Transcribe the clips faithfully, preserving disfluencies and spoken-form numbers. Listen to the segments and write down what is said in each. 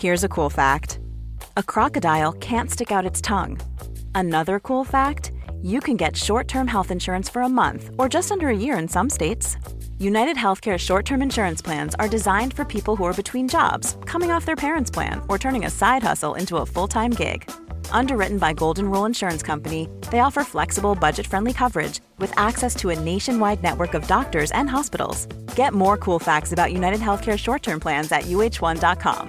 Here's a cool fact. A crocodile can't stick out its tongue. Another cool fact, you can get short-term health insurance for a month or just under a year in some states. United Healthcare short-term insurance plans are designed for people who are between jobs, coming off their parents' plan, or turning a side hustle into a full-time gig. Underwritten by Golden Rule Insurance Company, they offer flexible, budget-friendly coverage with access to a nationwide network of doctors and hospitals. Get more cool facts about United Healthcare short-term plans at U H one dot com.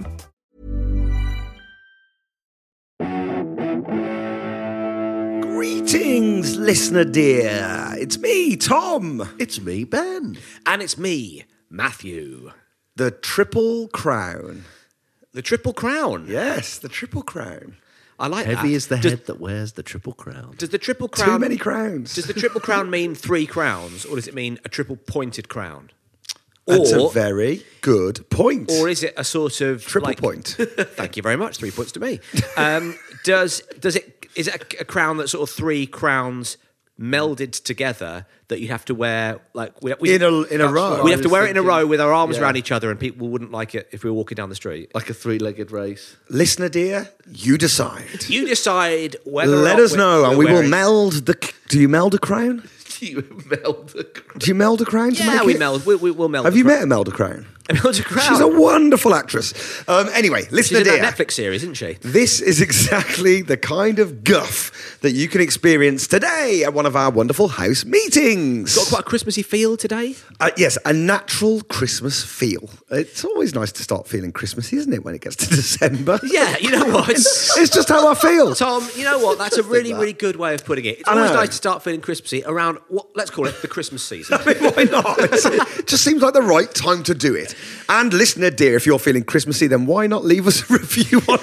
Greetings, listener dear. It's me, Tom. It's me, Ben. And it's me, Matthew. The Triple Crown. The Triple Crown. Yes, the Triple Crown. I like that. Heavy is the Does- head that wears the triple crown. Does the Triple Crown... Too many crowns. Does the Triple Crown mean three crowns, or does it mean a triple pointed crown? That's or, a very good point. Or is it a sort of... Triple like- point. Thank you very much. Three points to me. Um, does does it... Is it a, a crown that's sort of three crowns melded together that you have to wear like we, we, In a- in a row. We have to I was wear it in a thinking. row with our arms Yeah. around each other, and people wouldn't like it if we were walking down the street. Like a three-legged race. Listener dear, you decide. You decide whether. or Let not us we're- know, and we're we will wearing- meld the... Do you meld a crown? You meld the crown. Do you meld a crown to Yeah, make we it? meld. We, we, we'll meld. Have the you crown. met Imelda Crown? Imelda Crown? She's a wonderful actress. Um, anyway, She's listener in dear. that Netflix series, isn't she? This is exactly the kind of guff that you can experience today at one of our wonderful house meetings. Got quite a Christmassy feel today. Uh, yes, a natural Christmas feel. It's always nice to start feeling Christmassy, isn't it, when it gets to December? Yeah, you know what? It's, It's just how I feel. Tom, you know what? That's a really, that. really good way of putting it. It's I always know. nice to start feeling Christmassy around what let's call it the Christmas season. Why not? It just seems like the right time to do it. And listener dear, if you're feeling Christmassy, then why not leave us a review on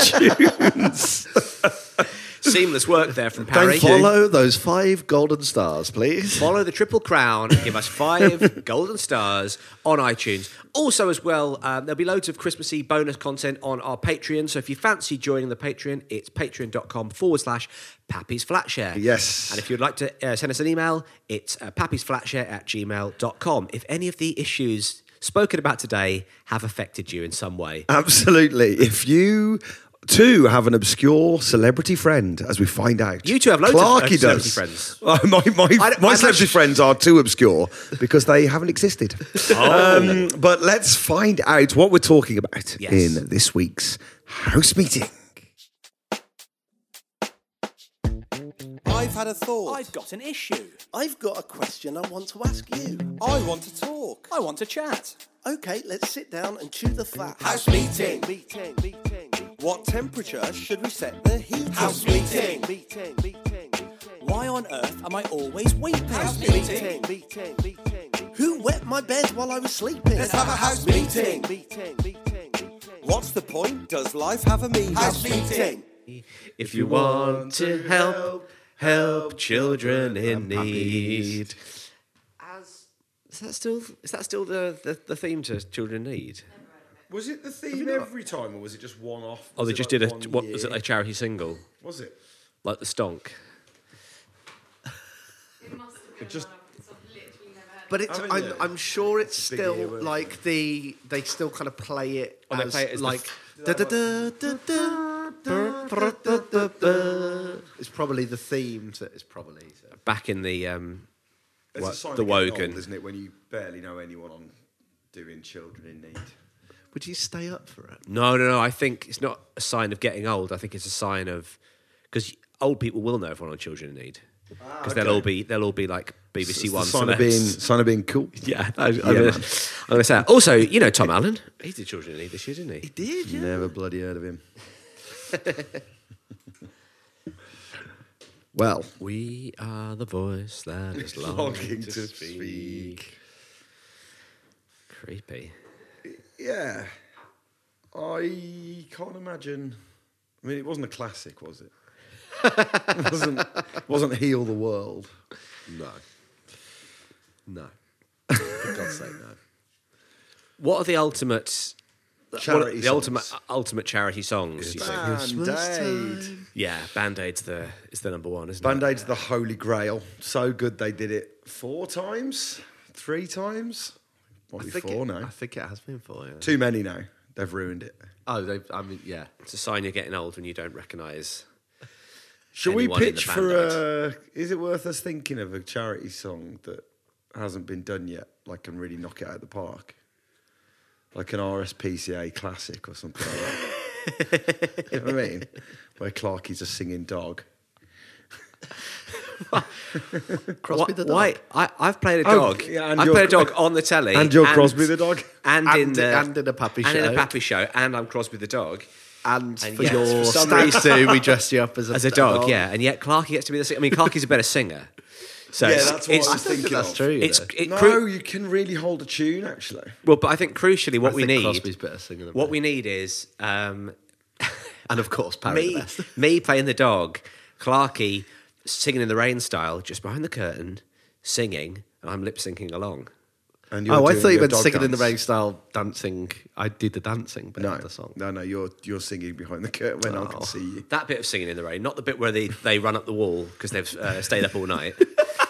iTunes? Seamless work there from Parry. Follow those five golden stars, please. Follow the Triple Crown and give us five golden stars on iTunes. Also, as well, um, there'll be loads of Christmassy bonus content on our Patreon. So if you fancy joining the Patreon, it's patreon.com forward slash Pappy's Flatshare. Yes. And if you'd like to uh, send us an email, it's uh, pappysflatshare at gmail dot com. If any of the issues spoken about today have affected you in some way. Absolutely. If you too have an obscure celebrity friend, as we find out. You two have loads of, uh, Clarky celebrity does. friends. Uh, my my, I- my I'm celebrity actually- friends are too obscure because they haven't existed. Um, but let's find out what we're talking about Yes. in this week's house meeting. I've had a thought. I've got an issue. I've got a question I want to ask you. I want to talk. I want to chat. Okay, let's sit down and chew the fat. House meeting. Meeting, meeting. What temperature should we set the heat? House meeting. Meeting, meeting. Why on earth am I always weeping? House meeting, meeting, meeting. Who wet my bed while I was sleeping? Let's have a house meeting. Meeting, meeting. What's the point? Does life have a meaning? House meeting. If you want to help, help children in need. As is that still is that still the, the, the theme to Children in Need? Was it the theme every time, or was it just one off? Oh, they just did a what was it, a charity single? Was it? Like the Stonk. It just. But it's, I mean, I'm, yeah. I'm sure it's Big still earworm. like the they still kind of play it Oh, they as play it as the like f- da, da, da, da, da, da, da, da, da, da. It's probably the theme to it's probably Back in the um, It's Wo- a sign the of getting Wogan. old, isn't it? When you barely know anyone on doing Children in Need. Would you stay up for it? No, no, no. I think it's not a sign of getting old. I think it's a sign of because old people will know everyone on Children in Need because they'll okay. all be they'll all be like B B C It's One the sign of celebs. being sign of being cool. Yeah, I, I'm Yeah, gonna, man. I'm gonna say that. Also, you know Tom Allen. He did Children in Need this year, didn't he? He did, yeah. Never bloody heard of him. Well, We are the voice that is longing, to, speak. Creepy. yeah, I can't imagine. I mean, it wasn't a classic, was it? It wasn't wasn't Heal the World. No. No. For God's sake, no. What are the ultimate what are Charity the ultimate songs. ultimate charity songs? You think? Band-Aid. Yeah, Band Aid's the is the number one, isn't Band-Aid's the holy grail. So good they did it four times, three times. Might I be think four it, now. I think it has been four, yeah. Too many now. They've ruined it. Oh, they. I mean, yeah. It's a sign you're getting old when you don't recognise. Shall we anyone in the pitch band for? aid. Uh, is it worth us thinking of a charity song that hasn't been done yet, like can really knock it out of the park, like an R S P C A classic or something like that? You know what I mean? Where Clarky's a singing dog. Crosby Wh- the dog. Why? I, I've played a Oh, dog. yeah, and I've you're- played a dog on the telly. And you're Crosby the dog? And, And- in the, and in a Pappy and in a show. Pappy show. And I'm Crosby the dog. And, And for yes, your for some stage reason- do, we dressed you up as a, As a dog, yeah. And yet Clarky gets to be the singer. I mean, Clarky's a better singer. So Yeah, it's, that's what it's, I I was think thinking that's of. true. you It's, know. it, No, cru- you can really hold a tune, actually. well, but I think crucially what I we think need, Crosby's better singer than what me. we need is um, And of course, Parry the me, best. me playing the dog, Clarky singing in the rain style, just behind the curtain, singing, and I'm lip syncing along. And you're Oh, I doing thought you your meant dog singing in the dance. rain style dancing. I did the dancing bit No, of the song. no, no. You're you're singing behind the curtain when I Oh. can see you. That bit of singing in the rain, not the bit where they, they run up the wall because they've uh, stayed up all night.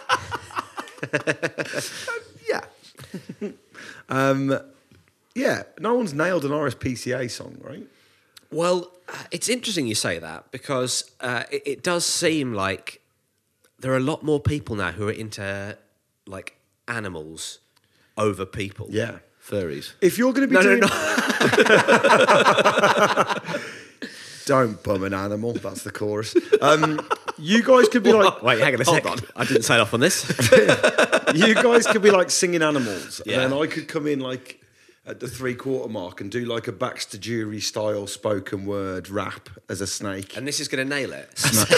Yeah. Um, yeah, no one's nailed an R S P C A song, right? Well, uh, it's interesting you say that because uh, it, it does seem like there are a lot more people now who are into like animals over people. Yeah. Furries. If you're going to be No, no, doing, no. don't bum an animal. That's the chorus. Um, you guys could be like, Wait, hang on a Hold second. on. I didn't sign off on this. you guys could be like singing animals, Yeah. and then I could come in like at the three quarter mark and do like a Baxter Jury style spoken word rap as a snake. And this is going to nail it.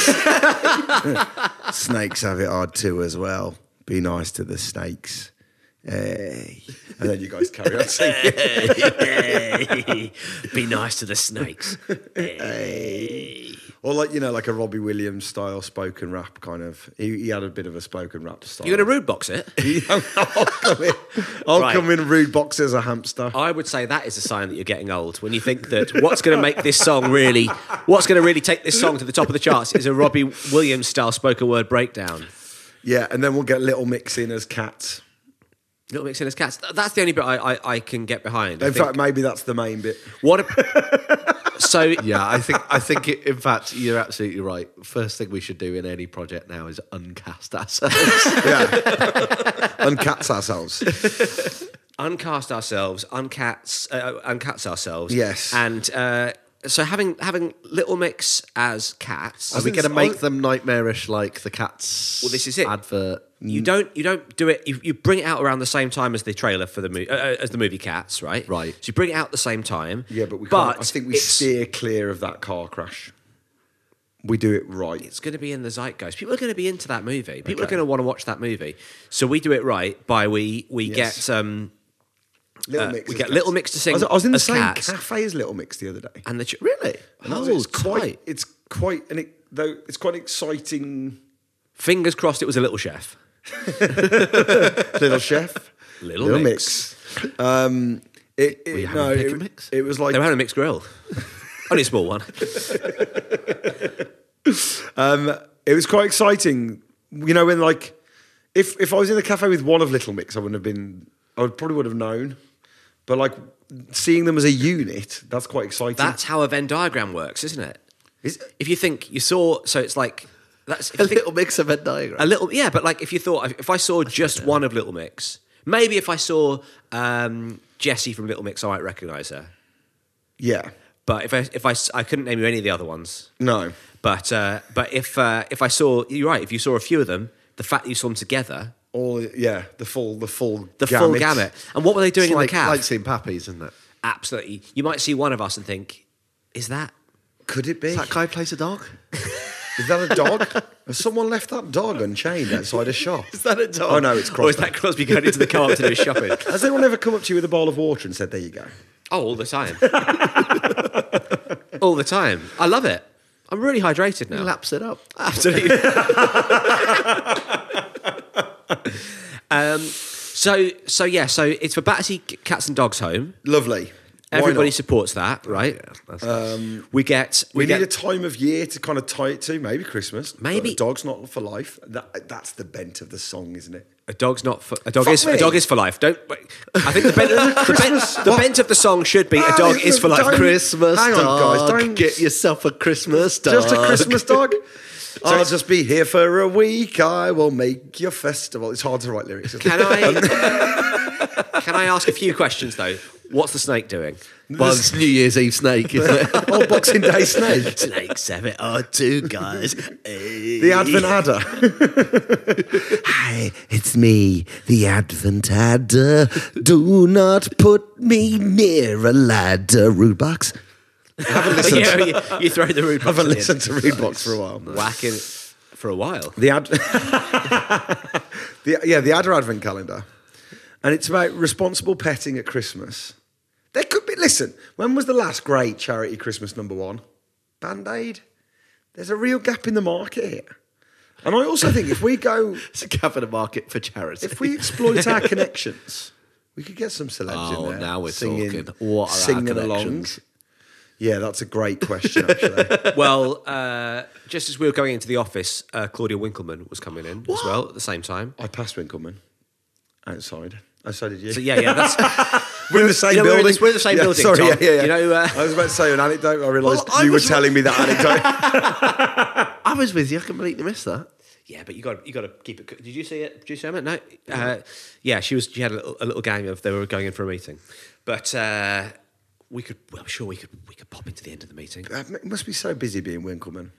Snakes have it hard too as well. Be nice to the snakes. Hey. And then you guys carry on singing. Hey, be nice to the snakes. Hey. Or like, you know, like a Robbie Williams style spoken rap kind of. He, he had a bit of a spoken rap style. You're going to rude box it? I'll come in, I'll Right. come in rude box as a hamster. I would say that is a sign that you're getting old. When you think that what's going to make this song really, what's going to really take this song to the top of the charts is a Robbie Williams style spoken word breakdown. Yeah, and then we'll get Little Mix in as cats. Little Mix in his cats. That's the only bit I, I, I can get behind. I In think- fact, maybe that's the main bit. what? A, so Yeah, I think I think it, in fact you're absolutely right. First thing we should do in any project now is uncast ourselves. Yeah. Uncats ourselves. uncast ourselves, uncats, uh, uncats ourselves. Yes. and uh, so having having Little Mix as cats. Are we going to I make was- them nightmarish like the Cats? Well, this is it. Advert. You don't you don't do it. You, you bring it out around the same time as the trailer for the movie, uh, as the movie Cats, right? Right. So you bring it out at the same time. Yeah, but we but can't. I think we it's, steer clear of that car crash. We do it right. It's going to be in the zeitgeist. People are going to be into that movie. People are Okay. going to want to watch that movie. So we do it right by we we Yes. get um Little uh, Mix we as get cats. Little Mix to sing I was, I was in the as same cats. cafe as Little Mix the other day. and the ch- Really? And Oh, it's quite. tight. It's quite an. Though it's quite an exciting Fingers crossed it was a little chef. little chef. Little, mix. Mix. Um, it, it, you having no, pick it, and mix? it was like They were having a mixed grill. Only a small one. um, it was quite exciting. You know, when like if if I was in the cafe with one of Little Mix, I wouldn't have been. I would probably would have known. But like seeing them as a unit, that's quite exciting. That's how a Venn diagram works, isn't it? Is it? If you think you saw, so it's like that's if A you think- little mix of Venn diagram. a little, yeah. But like if you thought, if I saw just one of Little Mix, maybe if I saw um, Jessie from Little Mix, I might recognise her. Yeah. But if I if I I couldn't name you any of the other ones. No. But uh, but if uh, if I saw, you're right. If you saw a few of them, the fact that you saw them together, All yeah, the full the full the full gamut. gamut. And what were they doing It's in like, the cab? like seeing Pappies, isn't it? Absolutely. You might see one of us and think, is that? Could it be? That guy plays a dog. Is that a dog? Has someone left that dog unchained outside a shop? Is that a dog? Oh no, it's Or is Crosby. that Crosby going into the co-op to do shopping? Has anyone ever come up to you with a bowl of water and said, "There you go"? Oh, all the time. all the time. I love it. I'm really hydrated He now. laps it up. Absolutely. um, so, so yeah, so it's for Battersea Cats and Dogs Home. Lovely. Everybody not? supports that, right? Um, we get We, we, need get, a time of year to kind of tie it to, maybe Christmas. but Maybe. a dog's not for life. That, that's the bent of the song, isn't it? a dog's not for a dog Fuck is a me. dog is for life. Don't. Wait. I think the bent, the, bent, the bent of the song should be a Ah, dog it's is a for life. dog. Christmas Hang on, dog. guys, don't- Get yourself a Christmas dog. Just a Christmas dog. I'll just be here for a week. I will make your festival. It's hard to write lyrics. isn't Can it? I? Can I ask a few questions though? What's the snake doing? Well, it's New Year's Eve snake, isn't it? Old Boxing Day snake. Snakes have it are two guys. The Advent Adder. Hi, it's me, the Advent Adder. Do not put me near a ladder. Rude box. haven't listened. yeah, you, you throw the rude. I haven't box in. listened to Readbox for a while. Whacking it for a while. The ad, the, yeah, the Adder Advent Calendar, and it's about responsible petting at Christmas. There could be. Listen, when was the last great charity Christmas number one? Band Aid. There's a real gap in the market here, and I also think if we go, It's a gap in the market for charity. if we exploit our connections, we could get some celebs Oh, in there. now we're singing, talking. What are our singing along. connections? Yeah, that's a great question, actually. Well, uh, just as we were going into the office, uh, Claudia Winkleman was coming in as well at the same time. I passed Winkleman outside. Oh, so did you. So yeah, yeah, that's We're in the same You know, we're in building. the- we're in the same Yeah, building, Sorry, Tom. yeah, yeah, yeah. You know, uh, I was about to say an anecdote. I realised Well, I you were was- telling me that anecdote. I was with you. I completely missed that. yeah, but you got you got to keep it. Did you see it? Did you see it? No. Uh, yeah, she was. She had a little, a little gang of. They were going in for a meeting, but uh, we could. Well, I'm sure we could. We could pop into the end of the meeting. It must be so busy being Winkleman.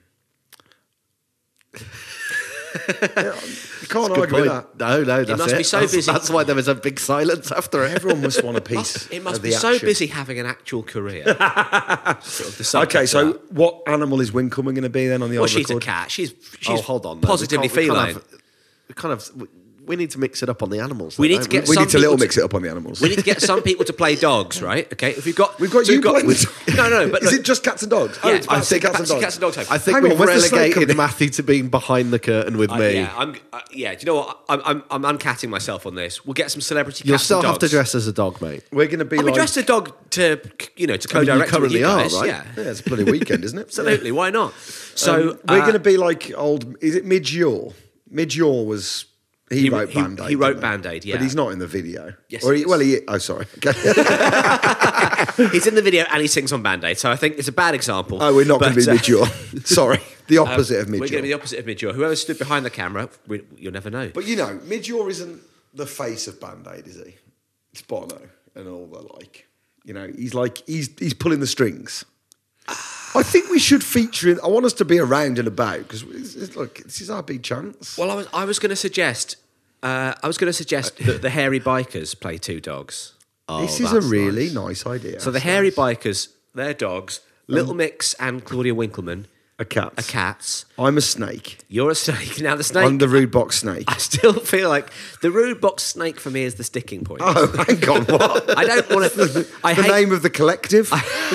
Yeah, you can't Good argue with point. that. No, no, that's must it. be so that's, busy. That's why there was a big silence after it. Everyone must want a piece. It must of be the so action. busy having an actual career. Sort of the subject Okay, of so that. what animal is Winkleman going to be then on the well, old she's record? a cat. She's she's oh, hold on. no, we positively can't- we can't feline. have- We kind of. We, we need to mix it up on the animals. We though, need to don't get We some need to little people mix it up on the animals. We need to get some people to play dogs, right? Okay, if we've got We've got so you we've got, playing we've- the no, no, but is look, it just cats and dogs? Yeah, oh, it's I Batsy, think cats and Batsy, dogs. cats and dogs. I think Hang on, we've where's the snake relegated coming- Matthew to being behind the curtain with I- me. yeah, I'm. Uh, yeah, do you know what? I'm, I'm I'm uncatting myself on this. We'll get some celebrity. You'll cats still and have to dogs. dress as a dog, mate. We're going to be I'll like... be dressed a dog to you know to I mean, you co-direct with currently you are, guys. right? Yeah, Yeah, it's a bloody weekend, isn't it? absolutely. Why not? So Um, we're uh, going to be like old. Is it Midge Ure? Midge Ure was. He, He- wrote he- Band Aid. he wrote didn't Band-Aid, yeah. But he's not in the video. Yes, Or he he, is. well, he. Oh, sorry. Okay. he's in the video and he sings on Band Aid. So I think it's a bad example. oh, we're not going to But, be uh, Midge Ure. Sorry, the opposite of Midge We're going to Ure. be the opposite of Midge Ure. Whoever stood behind the camera, we, you'll never know. But you know, Midge Ure isn't the face of Band Aid, is he? It's Bono and all the like. You know, he's like he's he's pulling the strings. I think we should feature in. I want us to be around and about because look, this is our big chance. Well, I was I was going to suggest. Uh, I was going to suggest that the hairy bikers play two dogs. this is a really nice, idea. So the hairy bikers, they're dogs. Little Mix and Claudia Winkleman a cat. are cats. I'm a snake. You're a snake. Now the snake. I'm the rude box snake. I still feel like the rude box snake for me is the sticking point. Oh, hang on, what? I don't want to. I the hate. name of the collective?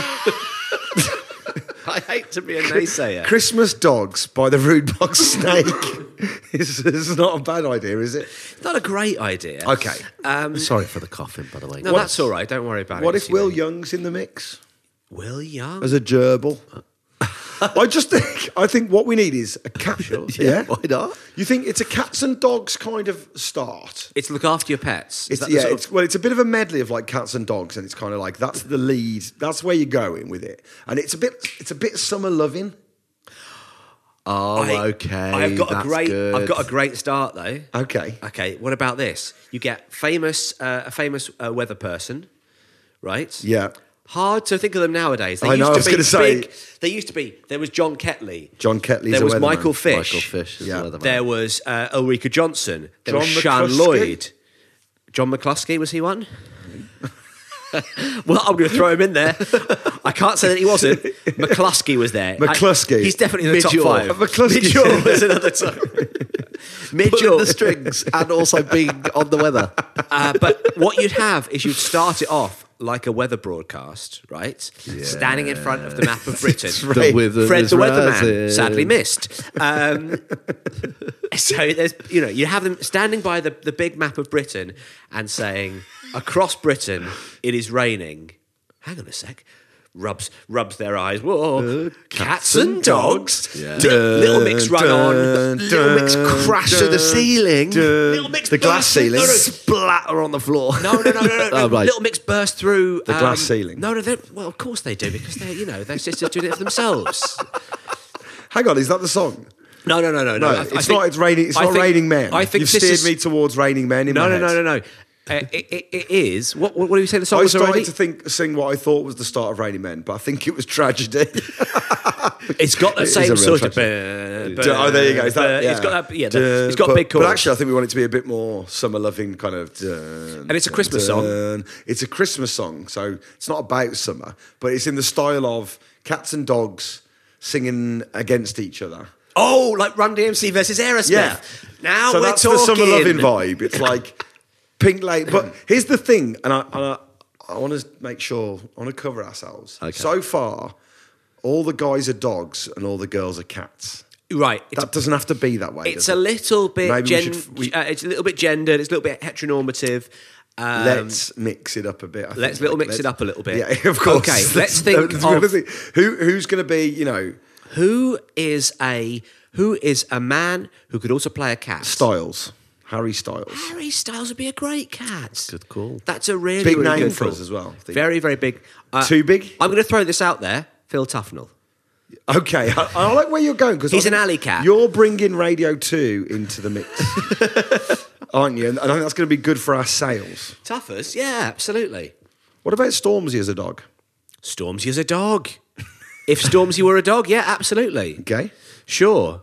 I hate to be a naysayer. Christmas Dogs by the Rude Box Snake. It's, it's not a bad idea, is it? It's not a great idea. Okay. Um, Sorry for the coughing, by the way. no, that's all right. Don't worry about What it. if you Will know. Young's in the mix Will Young? as a gerbil? I just think I think what we need is a cat. Yeah, why not? You think it's a cats and dogs kind of start? It's look after your pets. Is It's, that the yeah, sort of- it's, well, it's a bit of a medley of like cats and dogs, and it's kind of like that's the lead. That's where you're going with it, and it's a bit, it's a bit summer loving. Oh, I- okay. I've got a that's great. good. I've got a great start though. Okay, Okay, what about this? You get famous, uh, a famous uh, weather person, right? yeah. Hard to think of them nowadays. They I used know, I to was be gonna say- big. They used to be. There was John Ketley. John Ketley's There a was weatherman. Michael Fish. Michael Fish is Yeah. the weatherman. There was uh, Ulrika Johnson. There John was Sean McCluskey? Lloyd. John McCluskey, was he one? Well, I'm going to throw him in there. I can't say that he wasn't. McCluskey was there. McCluskey. I- he's definitely in the top Midge Ure. five. McCluskey. Midge Ure was another top. Midge Pulling Ure. the strings and also being on the weather. Uh, but what you'd have is you'd start it off like a weather broadcast, right? Standing in front of the map of Britain. The weather Fred is the Weatherman, rising. sadly missed. Um, so there's, you know, you have them standing by the, the big map of Britain and saying, across Britain, it is raining. hang on a sec. Rubs rubs their eyes. Whoa, Uh, cats, and dogs. Yeah. Li- Little Mix run on. Dun, Little Mix dun, crash dun, to the ceiling. dun. Little Mix The glass burst- ceiling. No, no, Splatter on the floor. no, no, no, no, no. Oh, right. Little Mix burst through The glass ceiling. No, no. they're- Well, of course they do because they're you know they're sisters doing it for themselves. Hang on, is that the song? No, no, no, no, No, no. I- I it's think- not. It's raining. It's I not think- raining men. I think You've Sisters- steered me towards raining men. In No, my no, head. no, no, no. Uh, it, it, it is. What, what, what are you saying? The song I was started already. to think, sing what I thought was the start of Raining Men, but I think it was Tragedy. It's got that It is a same real sort of. tragedy. uh, oh, there you go. Is that, uh, It's got that. Yeah, the- Dun, it's got but, big chords. But actually, I think we want it to be a bit more summer-loving kind of. Dun, And it's a Christmas song. dun. It's a Christmas song, so it's not about summer, but it's in the style of cats and dogs singing against each other. Oh, like Run D M C versus Aerosmith. Yeah. Now so we're that's talking. the summer loving vibe. It's like Pink Lake. But here's the thing, and I, and I, I want to make sure, I want to cover ourselves. Okay. So far, all the guys are dogs and all the girls are cats. Right. It's, That doesn't have to be that way. it's does a it? little bit. Maybe we Gen, should- we- uh, it's a little bit gendered. It's a little bit heteronormative. Um, Let's mix it up a bit. I think. let's little Like, mix it let's- up a little bit. Yeah, of course. Okay, let's think That's of- the thing. who who's going to be. You know, who is a who is a man who could also play a cat? Styles, Harry Styles. Harry Styles would be a great cat. Good call. That's a really Big really name good for call. us as well, I think. Very very big. Uh, Too big? I'm going to throw this out there. Phil Tufnell. Okay, I, I like where you're going because He's an alley cat. You're bringing Radio Two into the mix, aren't you? And I think that's going to be good for our sales. Tuffers, yeah, absolutely. What about Stormzy as a dog? Stormzy is a dog. If Stormzy were a dog, yeah, absolutely. Okay, Sure.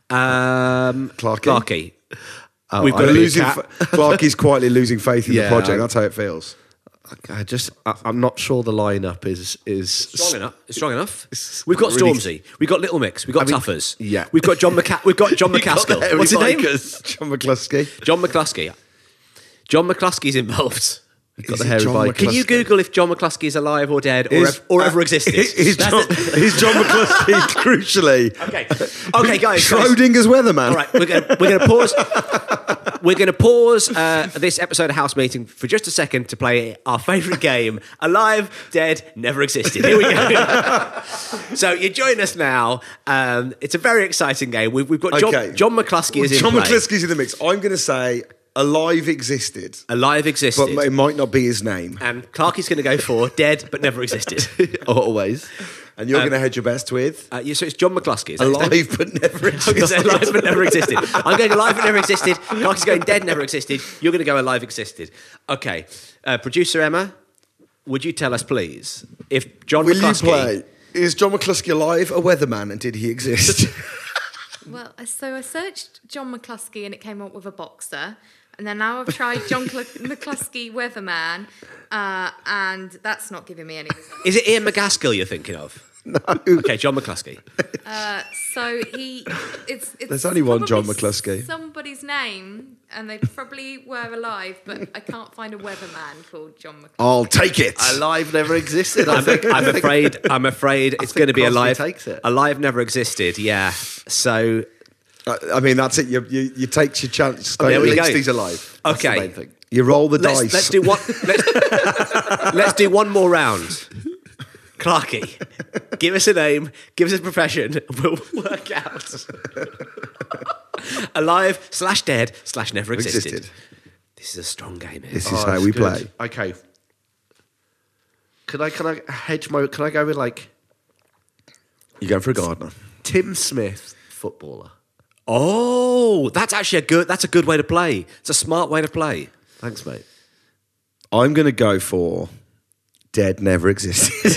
Um, Clarky? Clarky. Oh, We've I got We're a think- losing. cat. fa- Clarky's quietly losing faith in Yeah, the project. I- That's how it feels. I just, I, I'm not sure the lineup is is Strong enough. Strong enough. It's We've got really- Stormzy. We've got Little Mix. We've got I mean, Tuffers. yeah. We've got John McCa- We've got John McCaskill. Harry What's his name? Bikers. John McCluskey. John McCluskey. John McCluskey's involved. Got Is the it hairy John bike. Can you McCluskey? Google if John McCluskey is alive or dead or, Is- ev- or uh, ever existed? Is That's John, the- is John McCluskey crucially Okay. Okay, guys. guys. Schrodinger's weatherman? All right, we're going we're to pause. We're going to pause uh, this episode of House Meeting for just a second to play our favourite game: Alive, Dead, Never Existed. Here we go. So you join us now. Um, it's a very exciting game. We've, we've got John, Okay. John McCluskey is in John play. McCluskey's in the mix. I'm going to say Alive existed, Alive existed, but it might not be his name. and Clarky's going to go for Dead but Never Existed. Always. And you're going to hedge your best with Uh, yeah, so it's John McCluskey. Is that his name? Alive but never I'm going to say existed. alive but never existed. I'm going alive but never existed. Clarky's going dead, never existed. You're going to go alive existed. Okay. Uh, Producer Emma, would you tell us, please, if John Will you McCluskey... play? Is John McCluskey alive, a weatherman, and did he exist? Well, so I searched John McCluskey and it came up with a boxer. And then now I've tried John Cl- McCluskey Weatherman, uh, and that's not giving me any results. Is it Ian McGaskill you're thinking of? No. Okay, John McCluskey. Uh, so he, it's, it's There's only one John probably McCluskey. Somebody's name, and they probably were alive, but I can't find a weatherman called John McCluskey. I'll take it. Alive never existed. I I'm, think. I'm afraid. I'm afraid it's going to be Crosby alive. takes it. Alive never existed. Yeah. So I I mean, that's it. You, you, you take your chance. There don't we you? go. At least he's alive. That's Okay. the main thing. You roll the let's dice. let's do one. Let's, let's do one more round. Clarky, give us a name, give us a profession, and we'll work out. Alive slash dead slash never existed. Existed. This is a strong game. Here. This is Oh, how it's we good. play. Okay. Can I can I hedge my? Can I go with like You going for a gardener? Tim Smith, footballer? Oh, that's actually a good. That's a good way to play. It's a smart way to play. Thanks, mate. I'm going to go for dead never existed.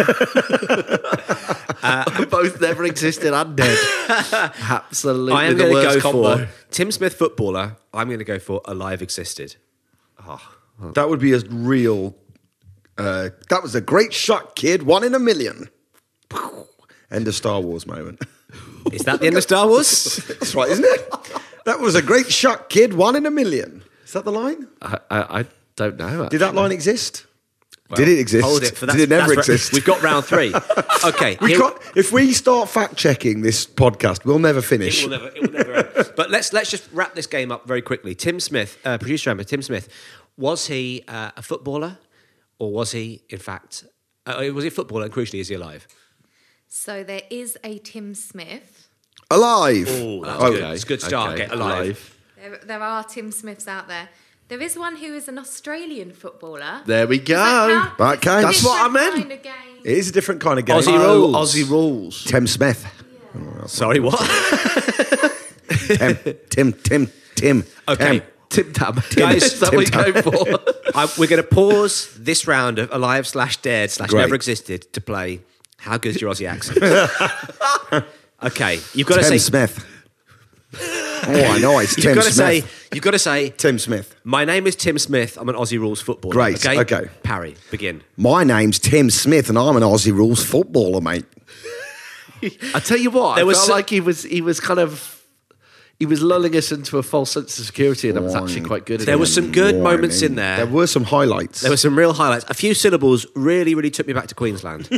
Both never existed and dead. Absolutely, I am the going to worst go combo. for Tim Smith, footballer. I'm going to go for alive existed. That would be a real. Uh, that was a great shot, kid. One in a million. End of Star Wars moment. Is that the end of Star Wars? That's right, isn't it? That was a great shot, kid. One in a million. Is that the line? I, I, I don't know. Did that line exist? Did it exist? Hold it for that. Did it never that's right. exist? We've got round three. Okay. We here- can't, if we start fact checking this podcast, we'll never It finish. will never. It will never end. But let's let's just wrap this game up very quickly. Tim Smith, uh, producer Emma, Tim Smith, was he uh, a footballer, or was he in fact Uh, was he a footballer? And crucially, is he alive? So there is a Tim Smith. Alive. Oh, that's Oh, good. It's a good start. Okay, Get alive. There, there are Tim Smiths out there. There is one who is an Australian footballer. There we Does that go. count? That It's a counts. That's what I different meant. kind of game. It is a different kind of game. Aussie Oh, rules. Aussie rules. Tim Smith. Sorry, what? Tim, Tim, Tim, Tim. Okay. Tim. Tim Tam. Guys, Is that what you go for? I, we're going to pause this round of Alive slash Dared slash Great. Never Existed to play How Good's Your Aussie Accent? Okay, you've got to Tim say... Smith. Oh, I know. It's You've Tim got to say... Smith. You've got to say... Tim Smith. My name is Tim Smith. I'm an Aussie Rules footballer. Great, Okay. okay. Parry. Begin. My name's Tim Smith, and I'm an Aussie rules footballer, mate. I tell you what, There I was felt so- like he was he was kind of he was lulling us into a false sense of security, and it was actually quite good. There was some good Warning. moments in there. There were some highlights. There were some real highlights. A few syllables really, really took me back to Queensland.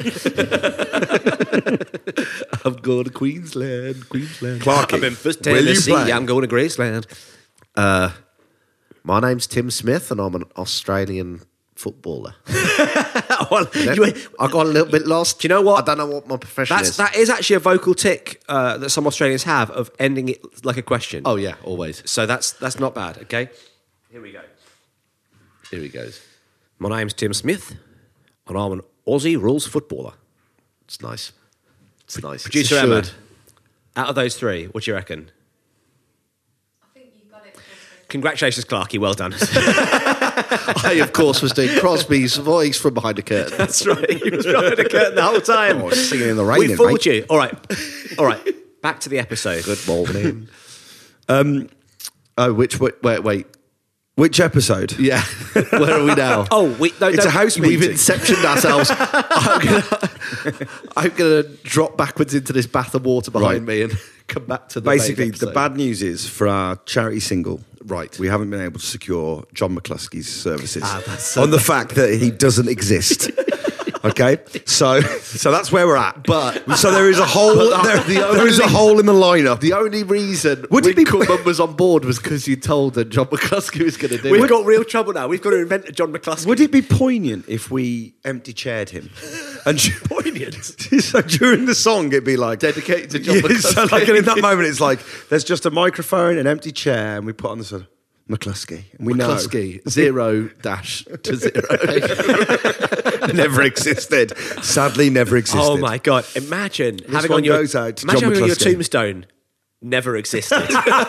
I'm going to Queensland, Queensland. Clarky, I'm in first will you Tennessee. play? I'm going to Graceland. Uh, my name's Tim Smith, and I'm an Australian footballer. Well, you- I got a little bit lost. Do you know what? I don't know what my profession That's is. that is actually a vocal tick uh, that some Australians have of ending it like a question. Oh yeah, always. So that's that's not bad. Okay, here we go. Here he goes. My name's Tim Smith, and I'm an Aussie rules footballer. It's nice. It's nice. Producer It's Emma, assured. out of those three, what do you reckon? I think you got it. Congratulations, Clarky. Well done. I, of course, was doing Crosby's voice from behind the curtain. That's right. He was behind the curtain the whole time. Oh, singing in the rain, We mate. fooled you. All right. All right. Back to the episode. Good morning. um, oh, which wait, wait, wait. Which episode? Yeah, where are we now? Oh, we, no, It's no, a house We've meeting. inceptioned ourselves. I'm gonna, I'm gonna drop backwards into this bath of water behind Right. me and come back to the main Basically, the episode. bad news is for our charity single, Right. we haven't been able to secure John McCluskey's services Ah, that's so on the fact that he doesn't exist. Okay, so so that's where we're at. But- so there is a hole. But There, the there is a only- hole in the lineup. The only reason Would it be- Winkelman was on board was because you told her John McCluskey was going to do We've it. got real trouble now. We've got to invent a John McCluskey. Would it be poignant if we empty chaired him? And poignant. So during the song, it'd be like Dedicated to John Yeah, McCluskey. So like in that moment, it's like there's just a microphone, an empty chair, and we put on the sort of McCluskey, and we McCluskey, zero dash to zero. never existed. Sadly, never existed. Oh my God. Imagine having one on your, goes out to imagine John having on your McCluskey. tombstone never existed.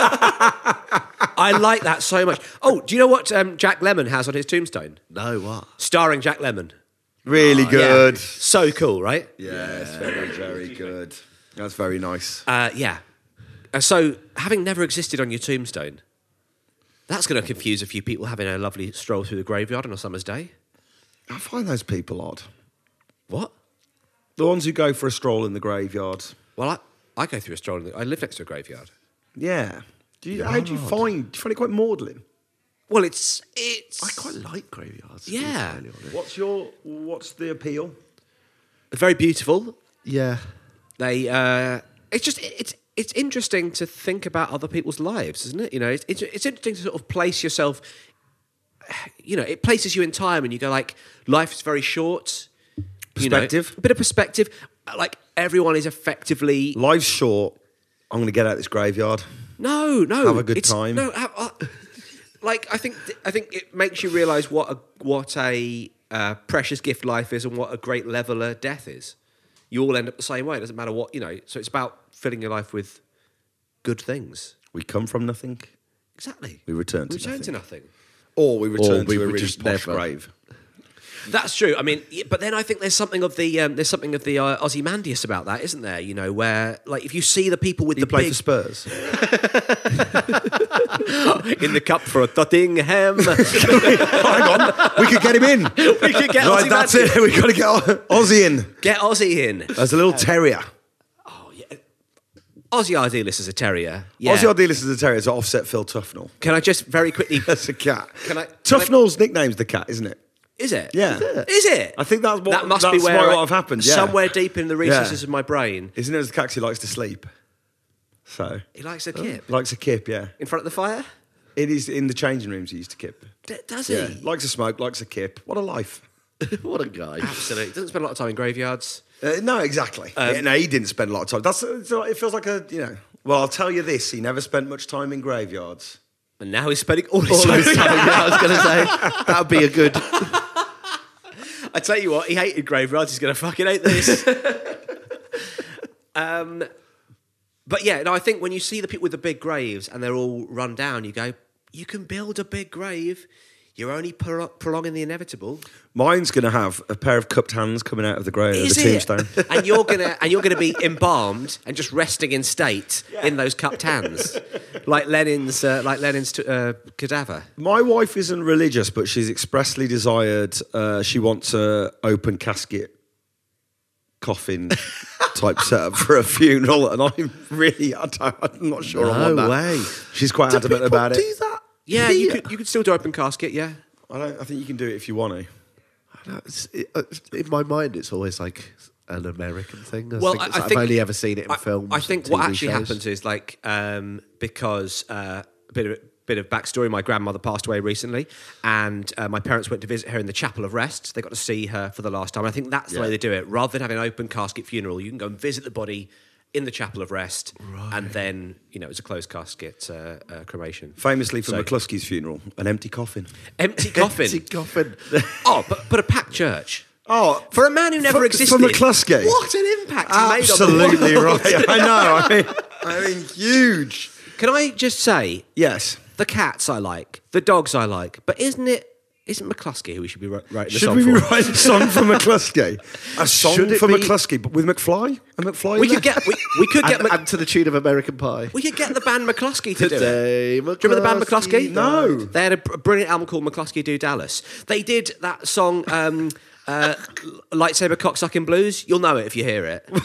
I like that so much. Oh, do you know what um, Jack Lemmon has on his tombstone? No, what? Starring Jack Lemmon. Really good. Yeah. So cool, right? Yes, very, very good. That's very nice. Uh, yeah. Uh, so, having never existed on your tombstone, that's going to confuse a few people having a lovely stroll through the graveyard on a summer's day. I find those people odd. What? The ones who go for a stroll in the graveyard. Well, I, I go through a stroll. In the, I live next to a graveyard. Yeah. Do you, how do you find? Do you find it quite maudlin? Well, it's it's I quite like graveyards. to be Yeah. entirely honest. What's your What's the appeal? very beautiful. Yeah. They uh, it's just it's it's interesting to think about other people's lives, isn't it? You know, it's it's, it's interesting to sort of place yourself. You know, it places you in time, and you go like, life is very short. you know, Perspective. a bit of perspective. Like everyone is effectively Life's short. I'm going to get out this graveyard. no, no. Have a good it's- time. No, have, uh, like I think I think it makes you realise what a what a uh, precious gift life is, and what a great leveler death is. You all end up the same way. It doesn't matter what you know. So it's about filling your life with good things. We come from nothing, Exactly. we return to We return nothing. to nothing. or we return we to a would really just posh never- grave. That's true. I mean, yeah, but then I think there's something of the um, there's something of the uh, Ozymandias about that, isn't there? You know, where like if you see the people with You the play big for Spurs. in the cup for Tottenham, Hang on, we could get him in. we could get Right, that's Ozymandias. it. We got to get Ozzy in. Get Ozzy in. As a little terrier. Ozzy Ardiles is a terrier. Yeah. Ozzy Ardiles is a terrier to offset Phil Tufnell. Can I just very quickly? That's a cat. Can I- can Tufnell's nickname's the cat, isn't it? Is it? Yeah. Is it? I think that's what- that must that's be where what I- might have happened, yeah. Somewhere deep in the recesses Yeah. of my brain, Isn't it as the cat 'cause he likes to sleep? So he likes a kip likes a kip, yeah. in front of the fire. It is in the changing rooms he used to kip. D- does he? Yeah. Likes a smoke, likes a kip. What a life. What a guy. Absolutely. Doesn't spend a lot of time in graveyards. Uh, no, exactly. Um, Yeah, no, he didn't spend a lot of time. That's it's like- it feels like a you know. Well, I'll tell you this: he never spent much time in graveyards. And now he's spending all his All time. those time, yeah, I was going to say, that would be a good... I tell you what, he hated graveyards. He's going to fucking hate this. um, but yeah, no, I think when you see the people with the big graves and they're all run down, you go, you can build a big grave. You're only pro- prolonging the inevitable. Mine's going to have a pair of cupped hands coming out of the grave, Is the it? tombstone. and you're gonna and you're gonna be embalmed and just resting in state in those cupped hands, like Lenin's uh, like Lenin's t- uh, cadaver. My wife isn't religious, but she's expressly desired. Uh, she wants a open casket, coffin type setup for a funeral, and I'm really, I don't, I'm not sure I want No that. way. She's quite Do adamant people about it. do that? Yeah, you could you could still do open casket. Yeah. I don't. I think you can do it if you want to. No, it's- it- it's- in my mind, it's always like an American thing. I Well, think I, it's I like think I've only ever seen it in I, films. I think and what T V actually shows. happens is like um, because uh, a bit of bit of backstory. My grandmother passed away recently, and uh, my parents went to visit her in the Chapel of Rest. They got to see her for the last time. I think that's the way they do it. Rather than having an open casket funeral, you can go and visit the body in the Chapel of Rest, and then you know it's a closed casket uh, uh, cremation. Famously for So- McCluskey's funeral, an empty coffin. Empty coffin. Empty coffin. Oh, but but a packed church. Oh, For a man who never for, existed. for McCluskey. What an impact he made on the Absolutely world. right. I know. I mean, I mean, huge. Can I just say, Yes. the cats I like, the dogs I like, but isn't it? Isn't McCluskey who we should be wri- writing a Should song we be for? writing a song for McCluskey? A song Should it for be- McCluskey, but with McFly? A McFly? We in could there? get we, we could get and, Mc- and to the tune of American Pie. we could get the band McCluskey to do it. Today, Do you remember the band McCluskey? No. They had a br- brilliant album called McCluskey Do Dallas. They did that song, um, uh, Lightsaber Cocksucking Blues. You'll know it if you hear it. in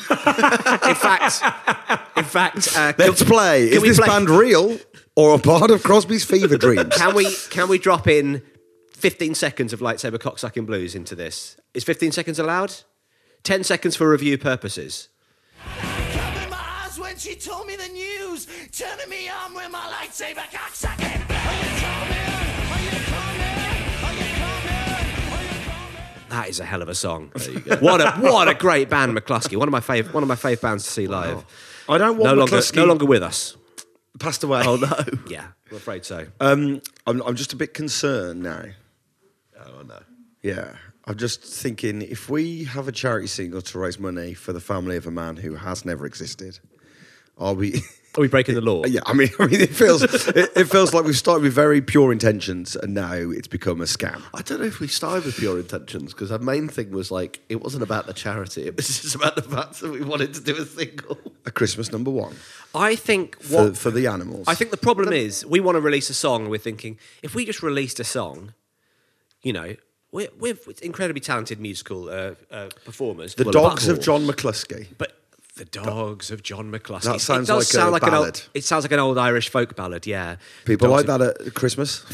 fact, in fact, uh, Let's can- play. can Is we this play- band real or a part of Crosby's Fever Dreams? Can we can we drop in fifteen seconds of Lightsaber Cocksucking Blues into this? Is fifteen seconds allowed? ten seconds for review purposes. Covered my eyes when she told me the news, turning me on with my lightsaber cocksucking. Are you coming? Are you coming? Are you coming? Are you coming? That is a hell of a song. There you go. What a what a great band, McCluskey. One of my fav- one of my fave bands to see live. I don't want No longer McCluskey no longer with us. passed away. Oh, no. Yeah, I'm afraid so. Um, I'm, I'm just a bit concerned now. Oh, no. Yeah. I'm just thinking if we have a charity single to raise money for the family of a man who has never existed, are we... Are we breaking the law? Yeah, I mean, I mean, it feels it, it feels like we've started with very pure intentions, and now it's become a scam. I don't know if we started with pure intentions because our main thing was like, it wasn't about the charity. It was just about the fact that we wanted to do a single. A Christmas number one I think for, what for the animals. I think the problem is we want to release a song and we're thinking if we just released a song, you know, we're, we're incredibly talented musical uh, uh, performers. the Well, dogs but- of John McCluskey. But the dogs of John McCluskey. That sounds it does like a sound like an ballad. old. It sounds like an old Irish folk ballad. Yeah, People Dogs like of- that at Christmas.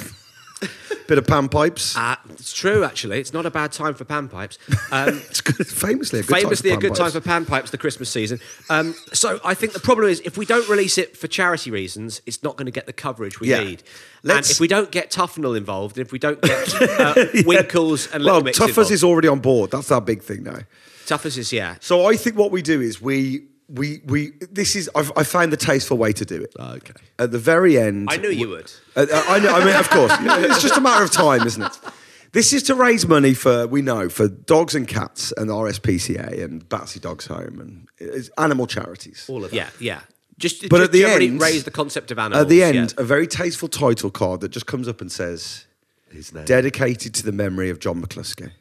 Bit of panpipes. Uh, it's true, actually. It's not a bad time for panpipes. Um, It's good, famously a good famously time a for good time panpipes. for panpipes, the Christmas season. Um, so I think the problem is if we don't release it for charity reasons, it's not going to get the coverage we Yeah. need. Let's- And if we don't get Tufnell involved, if we don't get uh, Winkles and Little Well, Mix Tuffers involved, is already on board. That's our big thing now. Tuffers is yeah. So I think what we do is we we we. This is I've, I found the tasteful way to do it. Okay. At the very end, I knew you would. Uh, uh, I know. I mean, of course, it's just a matter of time, isn't it? This is to raise money for we know for dogs and cats and R S P C A and Batsy Dogs Home and it's animal charities. All of that. Yeah, yeah. Just, But just at the generally end- raise the concept of animals. At the end, yeah. a very tasteful title card that just comes up and says, His name. "Dedicated to the memory of John McCluskey,"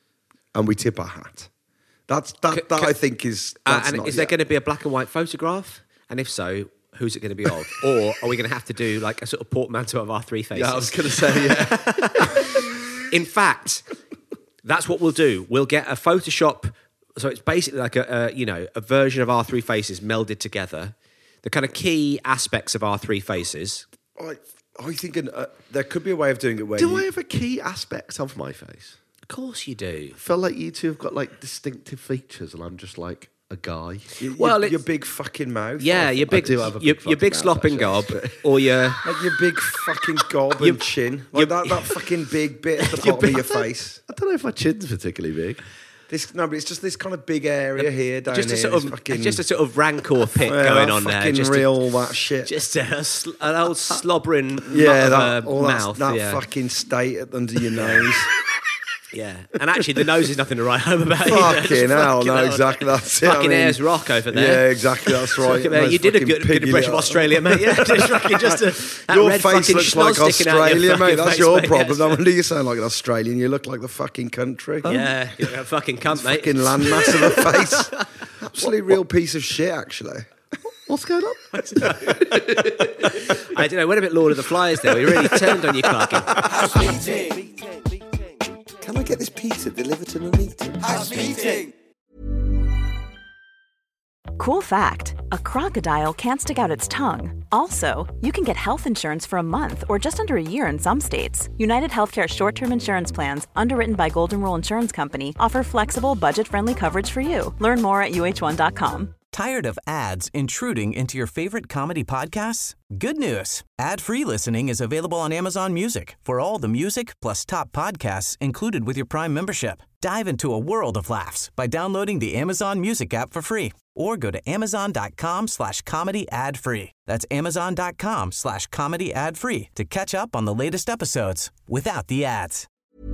and we tip our hat. That's that. C- that c- I think is. Uh, That's and not, is there yeah. going to be a black and white photograph? And if so, who's it going to be of? Or are we going to have to do like a sort of portmanteau of our three faces? Yeah, I was going to say, yeah. In fact, that's what we'll do. We'll get a Photoshop. So it's basically like a, a you know a version of our three faces melded together. The kind of key aspects of our three faces. I, I think an, uh, there could be a way of doing it where Do you, I have a key aspect of my face? Of course you do. I feel like you two have got like distinctive features, and I'm just like a guy. Your, Well, your, it's- your big fucking mouth. Yeah, I your think. big, do have a big your, your fucking big mouth, slopping gob, actually. or your Like your big fucking gob Your- and chin. Like that, that fucking big bit at the Your bottom big- of your face. I don't know if my chin's particularly big. This, no, but it's just this kind of big area here, down just a here. sort this of fucking, just a sort of rancor pit yeah, going that on there. fucking Just a, real that shit. just a, sl- an old slobbering yeah, nut that, of a all that, mouth. that yeah. fucking state at under your nose. yeah, and actually the nose is nothing to write home about. either. Just fucking hell, fucking no, hell. exactly. That's it. I Fucking mean, Ayers Rock over Yeah, there. exactly. That's right. Look at that. Those You did a fucking good, good piggy impression of little- Australia, mate. Yeah, just fucking just a, that Your red face fucking looks like schnoz sticking out Australia, your mate. fucking That's face, your mate. problem. Yes. No wonder you sound like an Australian. You look like the fucking country. Yeah, you're a fucking cunt, mate. Fucking landmass of a face. Absolutely real piece of shit, actually. What's going on? I don't know. Went a bit Lord of the Flies there. We really turned on you, Clarky. House meeting. Can I get this pizza delivered to Nuneaton? House meeting. Cool fact, a crocodile can't stick out its tongue. Also, you can get health insurance for a month or just under a year in some states. United Healthcare short-term insurance plans, underwritten by Golden Rule Insurance Company, offer flexible, budget-friendly coverage for you. Learn more at U H one dot com. Tired of ads intruding into your favorite comedy podcasts? Good news. Ad-free listening is available on Amazon Music for all the music plus top podcasts included with your Prime membership. Dive into a world of laughs by downloading the Amazon Music app for free or go to amazon.com slash comedy ad free. That's amazon.com slash comedy ad free to catch up on the latest episodes without the ads.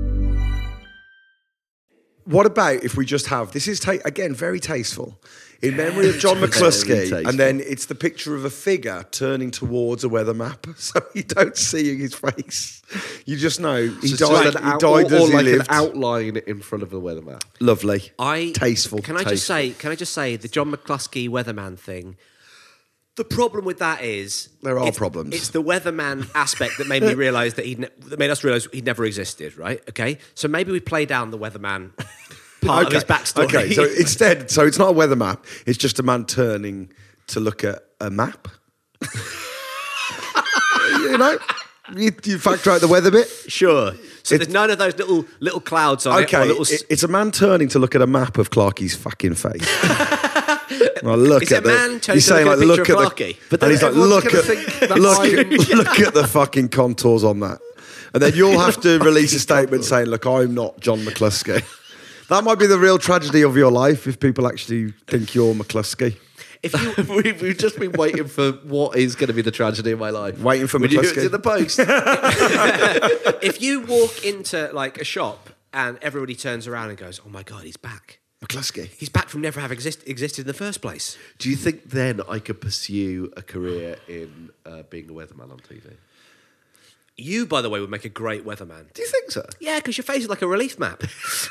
What about if we just have, this is, ta- again, very tasteful, in memory of John Very McCluskey, tasteful. and then it's the picture of a figure turning towards a weather map, so you don't see his face. You just know he So died, just an he out- died or, as or he like lived. an outline in front of the weather map. Lovely. I Tasteful. Can I just say? Can I just say the John McCluskey weatherman thing? The problem with that is There are it's- problems. It's the weatherman aspect that made me realise that he ne- that made us realise he'd never existed. Right? Okay. So maybe we play down the weatherman part of his backstory. Okay, so instead, so it's not a weather map, it's just a man turning to look at a map. You know? You, you factor out the weather bit. sure. So It- there's none of those little little clouds on it. Okay, Or little, s- it- it's a man turning to look at a map of Clarky's fucking face. Well, look Is it at a the, man turning he's to look saying at a like, look picture at of the, Clarky? But and then he's like, everyone's look gonna at, think that look, I'm- look at the fucking contours on that, and then you'll have to release a statement saying, "Look, I'm not John McCluskey." That might be the real tragedy of your life if people actually think you're McCluskey. if you we, we've just been waiting for what is going to be the tragedy of my life. Waiting for When you do it McCluskey. to the post. if you walk into like a shop and everybody turns around and goes, "Oh my god, he's back." McCluskey. He's back from never having exist- existed in the first place. Do you think then I could pursue a career in uh, being a weatherman on T V? You, by the way, would make a great weatherman. Do you think so? Yeah, because your face is like a relief map.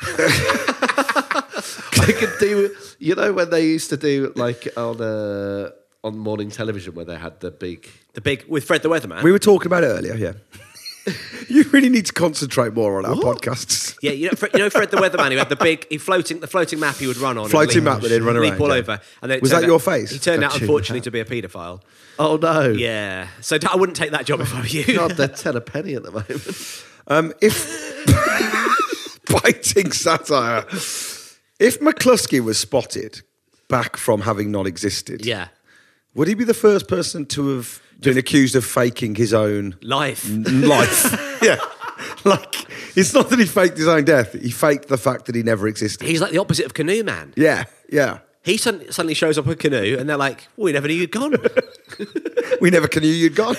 I could do, you know, when they used to do like on uh, on morning television where they had the big. The big with Fred the Weatherman. We were talking about it earlier, yeah. You really need to concentrate more on our podcasts. yeah, you know, Fred, you know Fred the Weatherman who had the big, he floating, the floating map he would run on. and Floating leap- map that he'd run leap around, all yeah. over. And then it Was turned that your out- face? He turned That out, tune unfortunately, hat. to be a paedophile. Oh no! Yeah, so I wouldn't take that job if I were you. God, they're ten a penny at the moment. Um, if biting satire, if McCluskey was spotted back from having not existed, yeah, would he be the first person to have been accused of faking his own life. n- life? Yeah, like it's not that he faked his own death; he faked the fact that he never existed. He's like the opposite of Canoe Man. Yeah, yeah. He suddenly suddenly shows up with Canoe, and they're like, "We never knew you'd gone." We never knew you'd gone.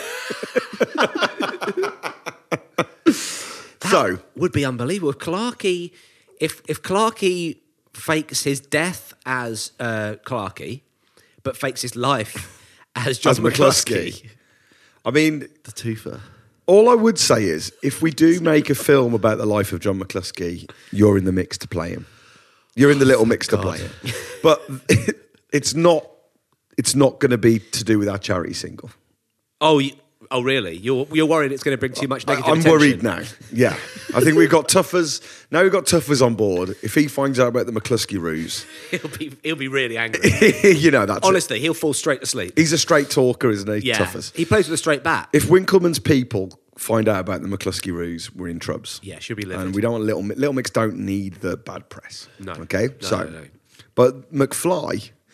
So, Would be unbelievable if Clarkey, if if Clarkey fakes his death as uh, Clarkey, but fakes his life as John as McCluskey, McCluskey. I mean, The twofer. all I would say is, if we do make a film about the life of John McCluskey, you're in the mix to play him. You're in the little mix to play him. But it's not. It's not going to be to do with our charity single. Oh, you, oh, really? You're you're worried it's going to bring too much I, negative I'm attention? worried now. Yeah, I think we've got Tuffers. Now we've got Tuffers on board. If he finds out about the McCluskey ruse, He'll be he'll be really angry. you know that's it. Honestly, he'll fall straight to sleep. He's a straight talker, isn't he? Yeah, Tuffers. he plays with a straight bat. If Winkleman's people find out about the McCluskey ruse, we're in trubs. Yeah, she'll be livid. And we don't want Little Mi- Little Mix don't need the bad press. No. Okay. No, so, no, no. but McFly